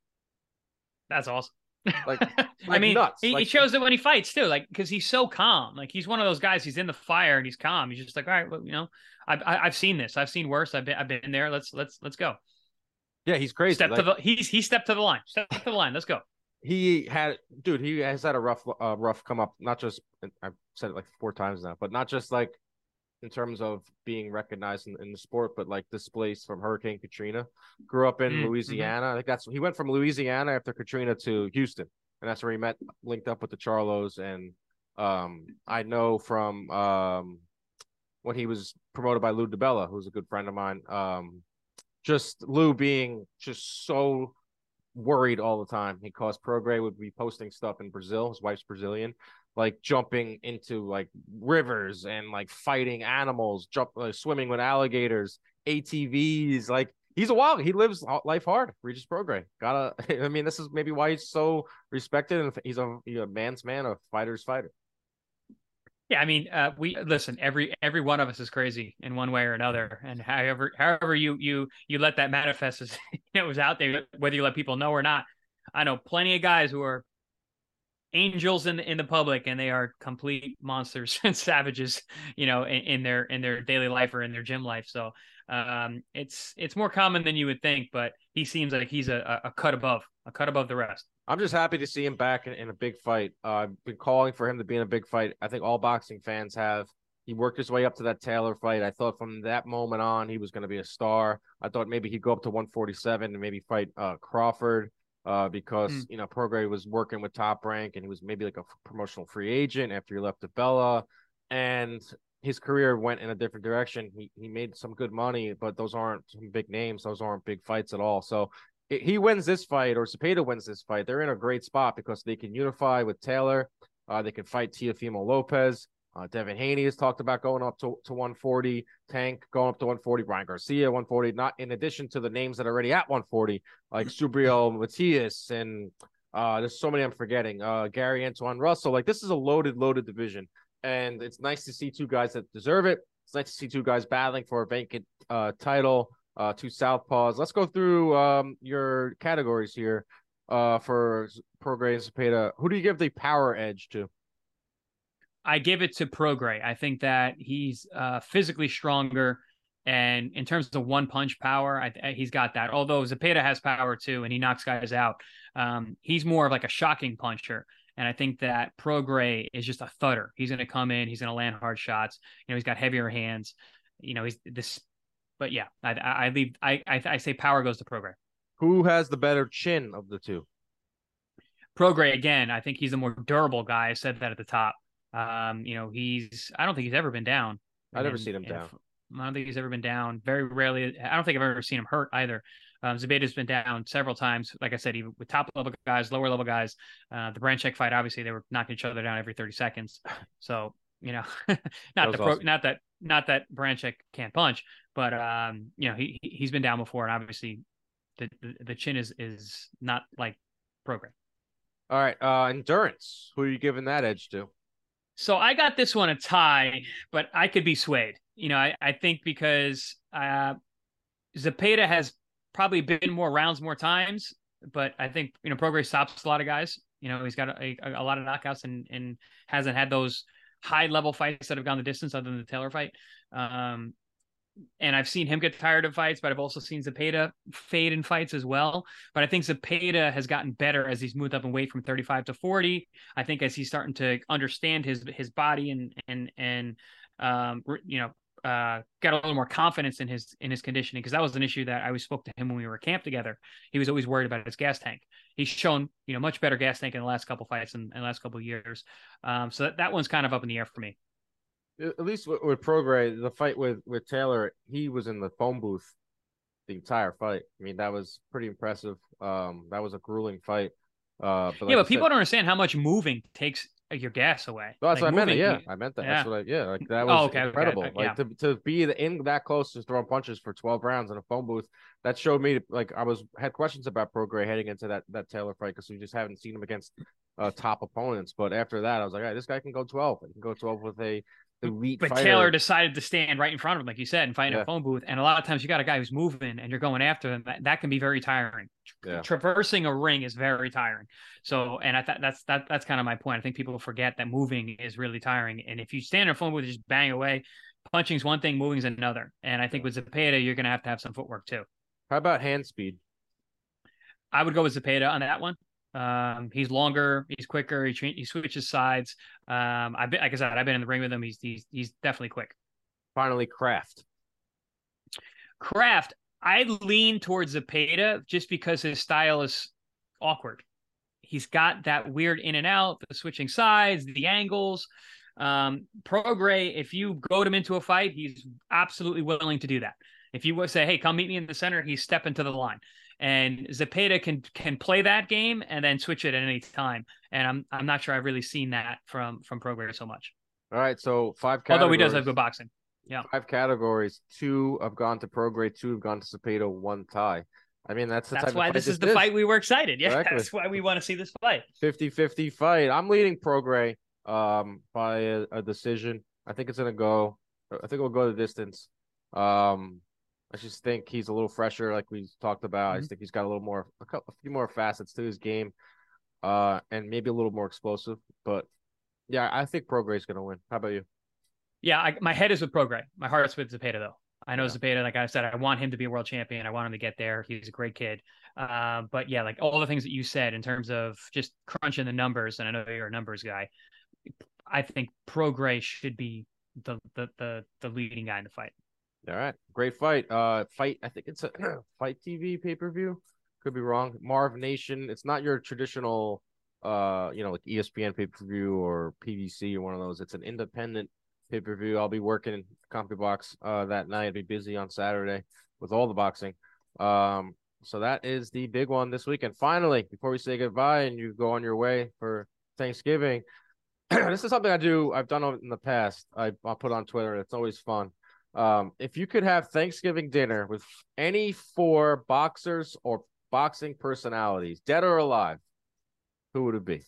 That's awesome. Like, like I mean, nuts. He, like, he shows it when he fights too, like because he's so calm. Like he's one of those guys. He's in the fire and he's calm. He's just like, all right, well, you know, I've I've seen this. I've seen worse. I've been I've been there. Let's let's let's go. Yeah, he's crazy. Step like, to the he's he stepped to the line. Step to the line. Let's go. He had, dude. He has had a rough, uh, rough come up. Not just I've said it like four times now, but not just like. In terms of being recognized in, in the sport, but like displaced from Hurricane Katrina. Grew up in mm-hmm. Louisiana. I think that's he went from Louisiana after Katrina to Houston, and that's where he met, linked up with the Charlos. And um, I know from um, when he was promoted by Lou DiBella, who's a good friend of mine. Um, just Lou being just so worried all the time. He caused Prograis would be posting stuff in Brazil. His wife's Brazilian. Like jumping into like rivers and like fighting animals, jump, uh, swimming with alligators, A T Vs. Like he's a wild. He lives life hard. Regis Prograis. Gotta. I mean, this is maybe why he's so respected, and he's a, he's a man's man, a fighter's fighter. Yeah, I mean, uh, we listen. Every every one of us is crazy in one way or another, and however however you you you let that manifest, as it was out there, whether you let people know or not. I know plenty of guys who are angels in the, in the public, and they are complete monsters and savages, you know, in, in their in their daily life or in their gym life. So um, it's it's more common than you would think, but he seems like he's a, a cut above, a cut above the rest. I'm just happy to see him back in, in a big fight. Uh, I've been calling for him to be in a big fight. I think all boxing fans have. He worked his way up to that Taylor fight. I thought from that moment on he was going to be a star. I thought maybe he'd go up to one forty-seven and maybe fight uh, Crawford. Uh, because mm. you know Prograis was working with Top Rank and he was maybe like a promotional free agent after he left DiBella, and his career went in a different direction. He he made some good money, but those aren't some big names. Those aren't big fights at all. So if he wins this fight or Zepeda wins this fight, they're in a great spot because they can unify with Taylor. Uh, they can fight Teofimo Lopez. Uh, Devin Haney has talked about going up to, to one forty, Tank going up to one forty, Brian Garcia one forty, not in addition to the names that are already at one forty, like Subriel Matias, and uh, there's so many I'm forgetting, uh, Gary Antoine Russell. Like, this is a loaded, loaded division, and it's nice to see two guys that deserve it. It's nice to see two guys battling for a vacant uh, title, uh, two southpaws. Let's go through um, your categories here uh, for Prograis and Zepeda. Who do you give the power edge to? I give it to Prograis. I think that he's uh, physically stronger, and in terms of one punch power, I, he's got that. Although Zepeda has power too, and he knocks guys out. Um, he's more of like a shocking puncher, and I think that Prograis is just a thudder. He's going to come in, he's going to land hard shots. You know, he's got heavier hands. You know, he's this but yeah, I I, I leave I, I I say power goes to Prograis. Who has the better chin of the two? Prograis again. I think he's the more durable guy. I said that at the top. Um, you know, he's I don't think he's ever been down. I've never seen him down. I don't think he's ever been down. Very rarely. I don't think I've ever seen him hurt either. Um, Zepeda's been down several times. Like I said, even with top level guys, lower level guys. Uh, the Branchek fight, obviously, they were knocking each other down every thirty seconds. So you know, not the pro, awesome. not that not that Branchek can't punch, but um, you know, he he's been down before, and obviously, the the, the chin is is not like Prograis. All right, uh, endurance. Who are you giving that edge to? So I got this one a tie, but I could be swayed. You know, I, I think because uh, Zepeda has probably been more rounds more times, but I think, you know, Prograis stops a lot of guys. You know, he's got a, a, a lot of knockouts and, and hasn't had those high level fights that have gone the distance other than the Taylor fight. Um, and I've seen him get tired of fights, but I've also seen Zepeda fade in fights as well. But I think Zepeda has gotten better as he's moved up in weight from thirty-five to forty. I think as he's starting to understand his his body and and and um you know uh got a little more confidence in his in his conditioning, because that was an issue that I always spoke to him when we were at camp together. He was always worried about his gas tank. He's shown, you know, much better gas tank in the last couple fights and in, in the last couple of years. Um, so that, that one's kind of up in the air for me. At least with, with Prograis, the fight with, with Taylor, he was in the phone booth the entire fight. I mean, that was pretty impressive. Um, that was a grueling fight. Uh, but like yeah, but people said, don't understand how much moving takes your gas away. Well, that's like what moving, I meant. Yeah, I meant that. Yeah. That's what I. Yeah, like that was oh, okay, incredible. Okay. Like yeah. to to be in that close to throwing punches for twelve rounds in a phone booth. That showed me like I was had questions about Prograis heading into that that Taylor fight, because we just haven't seen him against uh, top opponents. But after that, I was like, all right, this guy can go twelve. He can go twelve with a elite but fighter. Taylor decided to stand right in front of him, like you said, and fight in yeah. a phone booth. And a lot of times you got a guy who's moving and you're going after them. That, that can be very tiring. Yeah. Traversing a ring is very tiring. So, and I thought that's that that's kind of my point. I think people forget that moving is really tiring. And if you stand in a phone booth, just bang away. Punching's one thing, moving's another. And I think with Zepeda, you're going to have to have some footwork too. How about hand speed? I would go with Zepeda on that one. Um, he's longer, he's quicker, he, he switches sides. Um, I've been, like I said, I've been in the ring with him. He's, he's, he's definitely quick. Finally, Kraft. Kraft, I lean towards Zepeda just because his style is awkward. He's got that weird in and out, the switching sides, the angles. Um, Prograis, if you goad him into a fight, he's absolutely willing to do that. If you say, hey, come meet me in the center, he's stepping to the line. And Zepeda can can play that game and then switch it at any time. And I'm I'm not sure I've really seen that from from Prograis so much. All right, so five categories. Although he does have good boxing. Yeah. Five categories. Two have gone to Prograis, two have gone to Zepeda, one tie. I mean, that's the that's type why of this is the is. fight we were excited. Yeah, exactly. That's why we want to see this fight. fifty-fifty fight. I'm leading Prograis um, by a, a decision. I think it's going to go. I think it'll go the distance. Um, I just think he's a little fresher, like we talked about. Mm-hmm. I just think he's got a little more, a, couple, a few more facets to his game, uh, and maybe a little more explosive. But yeah, I think Prograis is going to win. How about you? Yeah, I, my head is with Prograis. My heart's with Zepeda, though. I know yeah. Zepeda, like I said, I want him to be a world champion. I want him to get there. He's a great kid. Uh, but yeah, like all the things that you said in terms of just crunching the numbers, and I know you're a numbers guy. I think Prograis should be the the the, the leading guy in the fight. All right. Great fight. Uh, fight. I think it's a Fight T V pay-per-view. Could be wrong. Marv Nation. It's not your traditional, uh, you know, like E S P N pay-per-view or P V C or one of those. It's an independent pay-per-view. I'll be working in CompuBox uh, that night. I'll be busy on Saturday with all the boxing. Um, so that is the big one this weekend. Finally, before we say goodbye and you go on your way for Thanksgiving, this is something I do. I've done in the past. I, I'll put on Twitter. It's always fun. Um, if you could have Thanksgiving dinner with any four boxers or boxing personalities, dead or alive, who would it be?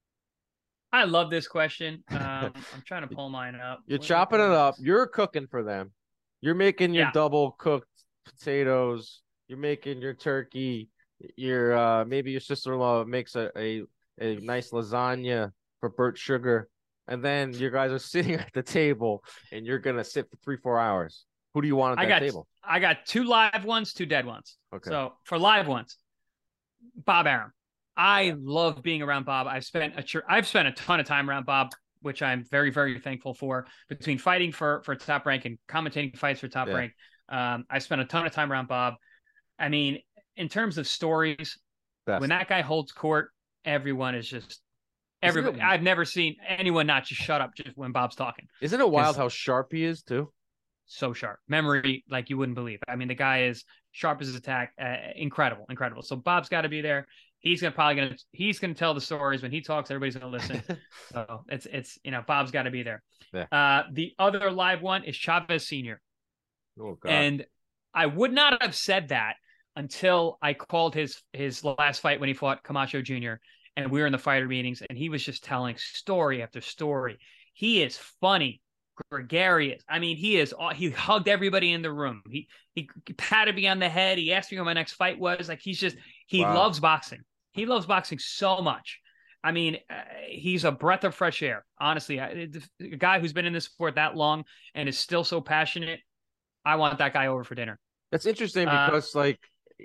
I love this question. Um, I'm trying to pull mine up. You're what chopping it up. You're cooking for them. You're making your yeah. double cooked potatoes. You're making your turkey. Your uh, maybe your sister-in-law makes a, a, a nice lasagna for Burt Sugar. And then you guys are sitting at the table, and you're gonna sit for three, four hours. Who do you want at I that got, table? I got two live ones, two dead ones. Okay. So for live ones, Bob Arum. I love being around Bob. I've spent a I've spent a ton of time around Bob, which I'm very, very thankful for. Between fighting for for Top Rank and commentating fights for Top yeah. Rank, Um, I spent a ton of time around Bob. I mean, in terms of stories, Best. when that guy holds court, everyone is just everybody. It, I've never seen anyone not just shut up just when Bob's talking. Isn't it wild how sharp he is too? So sharp, memory like you wouldn't believe. I mean, the guy is sharp as his attack. Uh, incredible, incredible. So Bob's got to be there. He's gonna probably gonna he's gonna tell the stories when he talks. Everybody's gonna listen. So it's it's you know Bob's got to be there. Yeah. Uh, the other live one is Chavez Senior Oh God. And I would not have said that until I called his his last fight when he fought Camacho Junior And we were in the fighter meetings, and he was just telling story after story. He is funny, gregarious. I mean, he is. He hugged everybody in the room. He he patted me on the head. He asked me who my next fight was. Like he's just he wow. loves boxing. He loves boxing so much. I mean, uh, he's a breath of fresh air. Honestly, I, a guy who's been in this sport that long and is still so passionate. I want that guy over for dinner. That's interesting because, uh, like,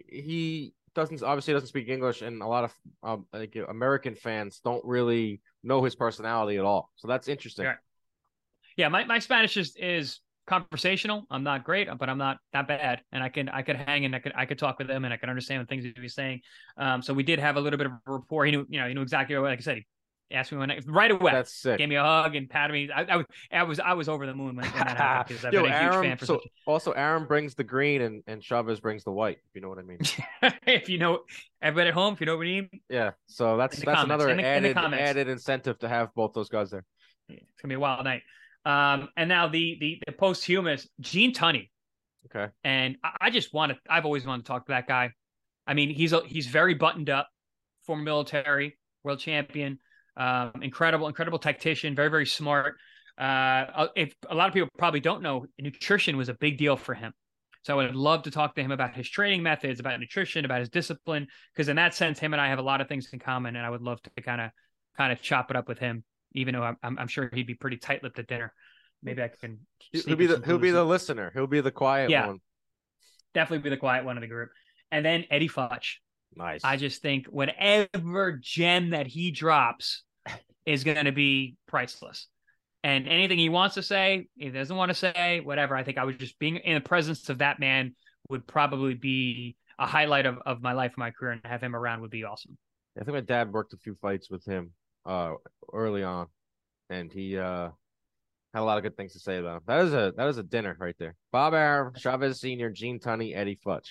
he doesn't obviously doesn't speak English, and a lot of um, like American fans don't really know his personality at all. So that's interesting. Yeah, yeah my, my Spanish is is conversational. I'm not great, but I'm not that bad, and I can I could hang and I could I could talk with him, and I could understand the things he was saying. Um, so we did have a little bit of a rapport. He knew, you know, he knew exactly what, like I said, he asked me when I, right away. That's sick. Gave me a hug and patted me. I, I was I was I was over the moon when, when that happened because I've Yo, been a Aaron, huge fan for so such... also Aaron brings the green and, and Chavez brings the white, if you know what I mean. If you know everybody at home, if you know what I mean. Yeah. So that's that's comments. another the, added added incentive to have both those guys there. It's gonna be a wild night. Um, and now the the the posthumous Gene Tunney. Okay. And I, I just want to. I've always wanted to talk to that guy. I mean, he's a, he's very buttoned up, former military, world champion. Um, incredible, incredible tactician, very, very smart. Uh, if a lot of people probably don't know, nutrition was a big deal for him. So I would love to talk to him about his training methods, about nutrition, about his discipline, because in that sense, him and I have a lot of things in common, and I would love to kind of, kind of chop it up with him. Even though I'm, I'm sure he'd be pretty tight-lipped at dinner. Maybe I can. He'll be the he'll be the listener. He'll be the quiet yeah, one. Definitely be the quiet one of the group. And then Eddie Futch. Nice. I just think whatever gem that he drops is going to be priceless. And anything he wants to say, he doesn't want to say, whatever. I think I would just being in the presence of that man would probably be a highlight of, of my life and my career, and to have him around would be awesome. I think my dad worked a few fights with him uh, early on, and he uh, had a lot of good things to say about him. That is a that is a dinner right there. Bob Arum, Chavez Senior, Gene Tunney, Eddie Futch.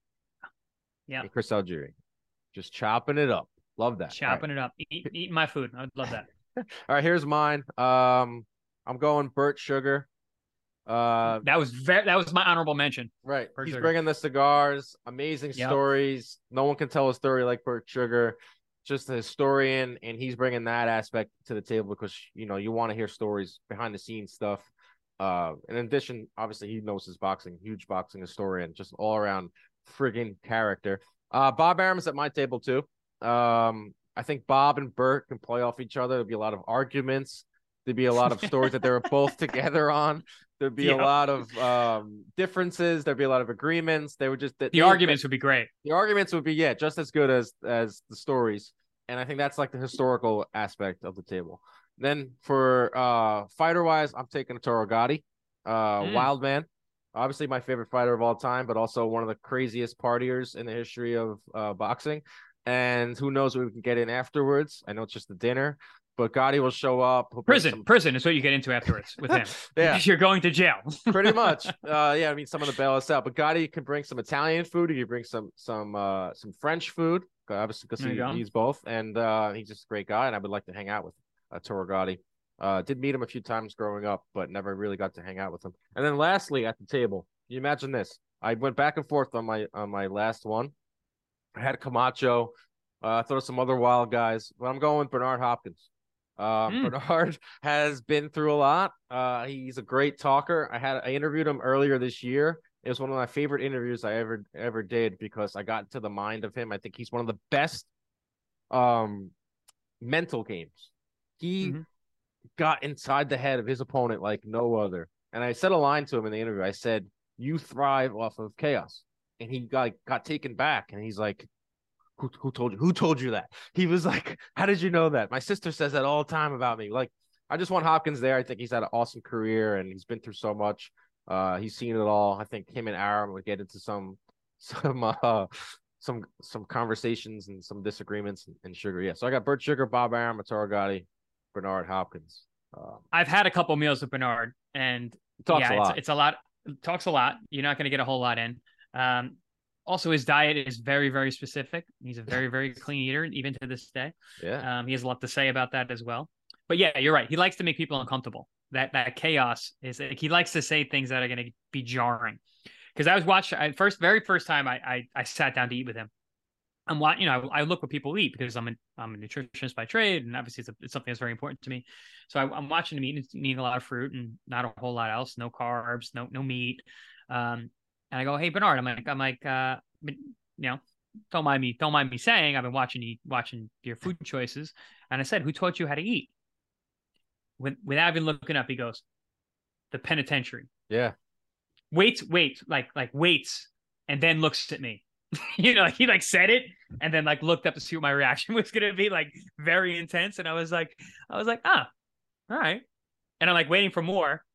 Yeah. And Chris Algieri. Just chopping it up. Love that. Chopping right. it up. Eat, eating my food. I'd love that. All right, here's mine. Um, I'm going Burt Sugar. Uh, that was very. That was my honorable mention. Right. Burt He's Sugar. bringing the cigars. Amazing yep. stories. No one can tell a story like Burt Sugar. Just a historian, and he's bringing that aspect to the table because you know you want to hear stories behind the scenes stuff. Uh, in addition, obviously he knows his boxing, huge boxing historian, just all around friggin' character. Uh, Bob Arum's at my table too. Um, I think Bob and Burt can play off each other. There'd be a lot of arguments. There'd be a lot of stories that they were both together on. There'd be yep. a lot of um, differences. There'd be a lot of agreements. They would just the they, arguments would be great. The arguments would be yeah, just as good as as the stories. And I think that's like the historical aspect of the table. Then for uh, fighter wise, I'm taking Toro Gotti, uh, mm. Wild Man. Obviously my favorite fighter of all time, but also one of the craziest partiers in the history of uh, boxing. And who knows what we can get in afterwards. I know it's just a dinner. But Gotti will show up. Prison, some... prison is what you get into afterwards with him. Yeah, you're going to jail. Pretty much. Uh, yeah, I mean, someone to bail us out. But Gotti can bring some Italian food. He can bring some some uh, some French food, obviously because he, he's both, and uh, he's just a great guy. And I would like to hang out with uh, Toro Gotti. Uh, did meet him a few times growing up, but never really got to hang out with him. And then lastly, at the table, you imagine this? I went back and forth on my on my last one. I had Camacho. Uh, I thought of some other wild guys, but I'm going with Bernard Hopkins. Uh, mm. Bernard has been through a lot. Uh, he's a great talker. I had I interviewed him earlier this year. It was one of my favorite interviews I ever ever did because I got into the mind of him. I think he's one of the best um mental games. He mm-hmm. got inside the head of his opponent like no other. And I said a line to him in the interview. I said, "You thrive off of chaos," and he got got taken back, and he's like, Who, who told you? Who told you that? He was like, how did you know that? My sister says that all the time about me. Like, I just want Hopkins there. I think he's had an awesome career, and he's been through so much. Uh, he's seen it all. I think him and Aaron would get into some some uh some some conversations and some disagreements and, and Sugar. Yeah. So I got Bert Sugar, Bob Arum, Arturo Gatti, Bernard Hopkins. Uh, I've had a couple meals with Bernard, and talks yeah, a it's lot. it's a lot. Talks a lot. You're not going to get a whole lot in. Um, also, his diet is very, very specific. He's a very, very clean eater, even to this day. Yeah. Um, he has a lot to say about that as well. But yeah, you're right. He likes to make people uncomfortable. That that chaos is like, he likes to say things that are going to be jarring. Because I was watching, I, first, very first time I, I I sat down to eat with him. I'm watching, you know, I, I look what people eat because I'm a I'm a nutritionist by trade, and obviously it's, a, it's something that's very important to me. So I, I'm watching him eat, eating a lot of fruit and not a whole lot else, no carbs, no no meat. Um, and I go, hey Bernard, I'm like I'm like, uh, you know, don't mind me, don't mind me saying, I've been watching you watching your food choices, and I said, who taught you how to eat? When, without even looking up, he goes, the penitentiary. Yeah. Wait, wait, like like waits, and then looks at me. You know, like he like said it and then like looked up to see what my reaction was gonna be, like very intense. And I was like, I was like, ah, all right. And I'm like waiting for more.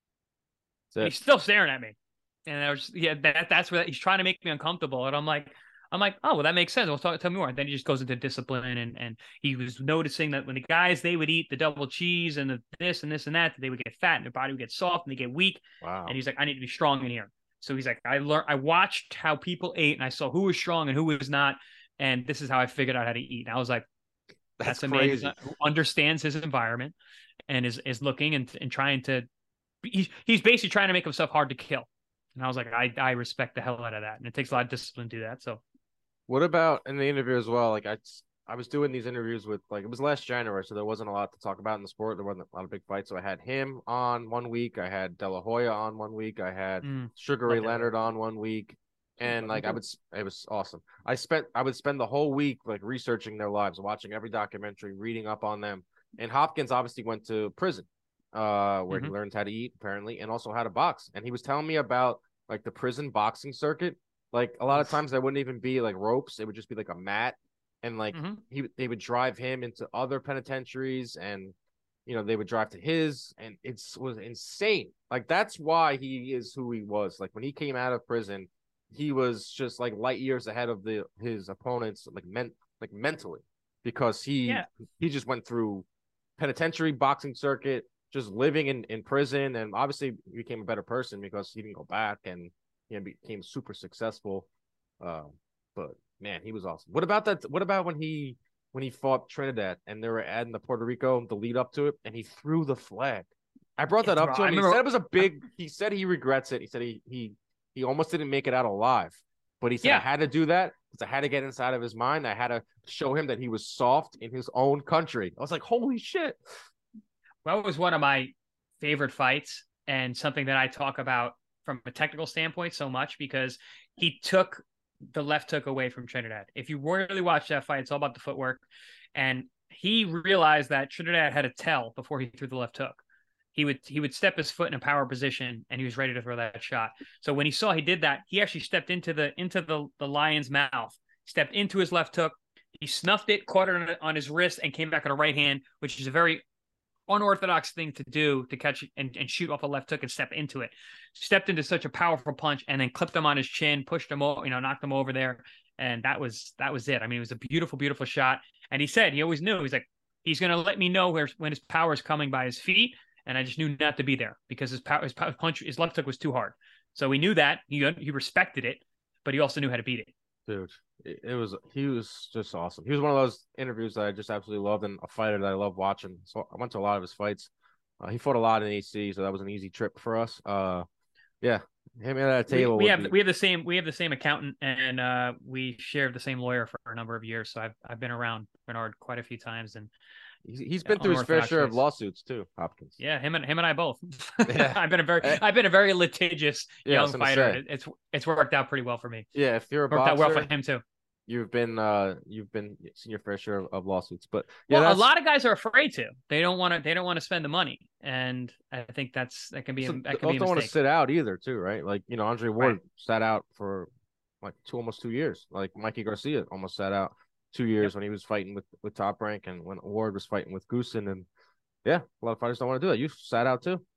And he's still staring at me. And I was yeah, that that's where he's trying to make me uncomfortable. And I'm like, I'm like, oh well, that makes sense. Well, talk, tell me more. And then he just goes into discipline, and and he was noticing that when the guys they would eat the double cheese and the this and this and that, they would get fat and their body would get soft and they get weak. Wow. And he's like, I need to be strong in here. So he's like, I learned, I watched how people ate, and I saw who was strong and who was not, and this is how I figured out how to eat. And I was like, that's, that's a man who understands his environment and is is looking and and trying to. He's he's basically trying to make himself hard to kill. And I was like, I I respect the hell out of that, and it takes a lot of discipline to do that. So, what about in the interview as well? Like I I was doing these interviews with, like, it was last January, so there wasn't a lot to talk about in the sport. There wasn't a lot of big fights. So I had him on one week. I had De La Hoya on one week. I had mm, Sugar Ray Leonard on one week. And like I would, it was awesome. I spent, I would spend the whole week like researching their lives, watching every documentary, reading up on them. And Hopkins obviously went to prison, uh, where mm-hmm. he learned how to eat apparently, and also how to box. And he was telling me about like the prison boxing circuit. Like a lot of times there wouldn't even be like ropes; it would just be like a mat. And like mm-hmm. he, they would drive him into other penitentiaries, and you know they would drive to his, and it was insane. Like that's why he is who he was. Like when he came out of prison, he was just like light years ahead of the his opponents, like men, like mentally, because he yeah. he just went through penitentiary, boxing circuit, just living in in prison, and obviously he became a better person because he didn't go back, and he became super successful. Uh, but man, he was awesome. What about that? What about when he when he fought Trinidad and they were adding the Puerto Rico, the lead up to it, and he threw the flag? I brought that up to him. He said it was a big. He said he regrets it. He said he he he almost didn't make it out alive, but he said yeah. I had to do that because I had to get inside of his mind. I had to show him that he was soft in his own country. I was like, holy shit. Well, it was one of my favorite fights, and something that I talk about from a technical standpoint so much, because he took the left hook away from Trinidad. If you really watch that fight, it's all about the footwork. And he realized that Trinidad had a tell before he threw the left hook. He would he would step his foot in a power position, and he was ready to throw that shot. So when he saw he did that, he actually stepped into the into the, the lion's mouth, stepped into his left hook. He snuffed it, caught it on, on his wrist, and came back on a right hand, which is a very unorthodox thing to do, to catch and, and shoot off a left hook and step into it. Stepped into such a powerful punch and then clipped him on his chin, pushed him over, you know, knocked him over there. And that was that was it. I mean, it was a beautiful, beautiful shot. And he said he always knew, he's like, he's going to let me know where when his power is coming by his feet. And I just knew not to be there because his power, his power punch, his left hook was too hard. So he knew that. He he respected it, but he also knew how to beat it. Dude, it, it was he was just awesome. He was one of those interviews that I just absolutely loved, and a fighter that I love watching. So I went to a lot of his fights. Uh, he fought a lot in A C, so that was an easy trip for us. Uh, yeah, him at that table. We, we have be... we have the same we have the same accountant, and uh, we shared the same lawyer for a number of years. So I've I've been around Bernard quite a few times, and he's been through his fair share of lawsuits too, Hopkins. Yeah, him and him and I both. Yeah. I've been a very I've been a very litigious yeah, young fighter. It's it's worked out pretty well for me. Yeah, if you're a worked boxer, out well for him too. You've been uh you've been seen your fair share of, of lawsuits, but yeah, well, a lot of guys are afraid to. They don't want to. They don't want to spend the money, and I think that's that can be. So a, that also can be a don't want to mistake. sit out either, too, right? Like you know, Andre Ward right. sat out for like two almost two years. Like Mikey Garcia almost sat out two years yep. when he was fighting with with Top Rank, and when Ward was fighting with Goosen, and yeah, a lot of fighters don't want to do that. You sat out too.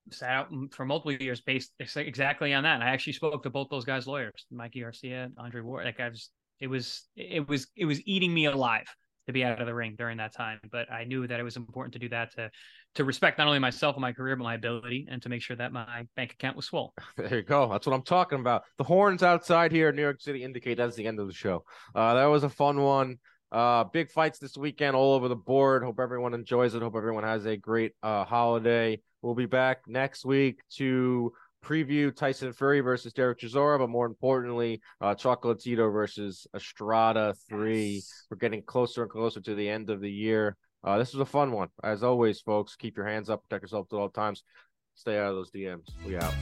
sat out for multiple years based exactly on that. And I actually spoke to both those guys' lawyers, Mikey Garcia, Andre Ward. Like I was, it was, it was, it was eating me alive to be out of the ring during that time. But I knew that it was important to do that to, to respect not only myself and my career, but my ability, and to make sure that my bank account was swole. There you go. That's what I'm talking about. The horns outside here in New York City indicate that's the end of the show. Uh, that was a fun one. Uh, big fights this weekend all over the board. Hope everyone enjoys it. Hope everyone has a great uh, holiday. We'll be back next week to preview Tyson Fury versus Derek Chisora, but more importantly, uh, Chocolatito versus Estrada three. Yes. We're getting closer and closer to the end of the year. Uh, this was a fun one. As always, folks, keep your hands up, protect yourself at all times. Stay out of those D Ms. We out.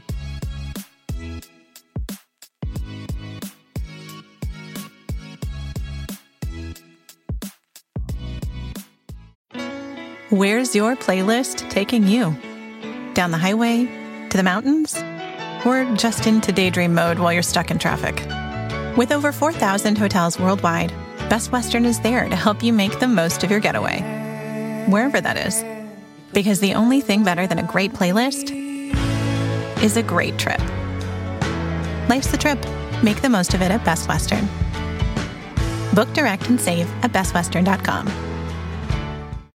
Where's your playlist taking you? Down the highway? To the mountains? Or just into daydream mode while you're stuck in traffic? With over four thousand hotels worldwide, Best Western is there to help you make the most of your getaway, wherever that is. Because the only thing better than a great playlist is a great trip. Life's the trip. Make the most of it at Best Western. Book direct and save at best western dot com.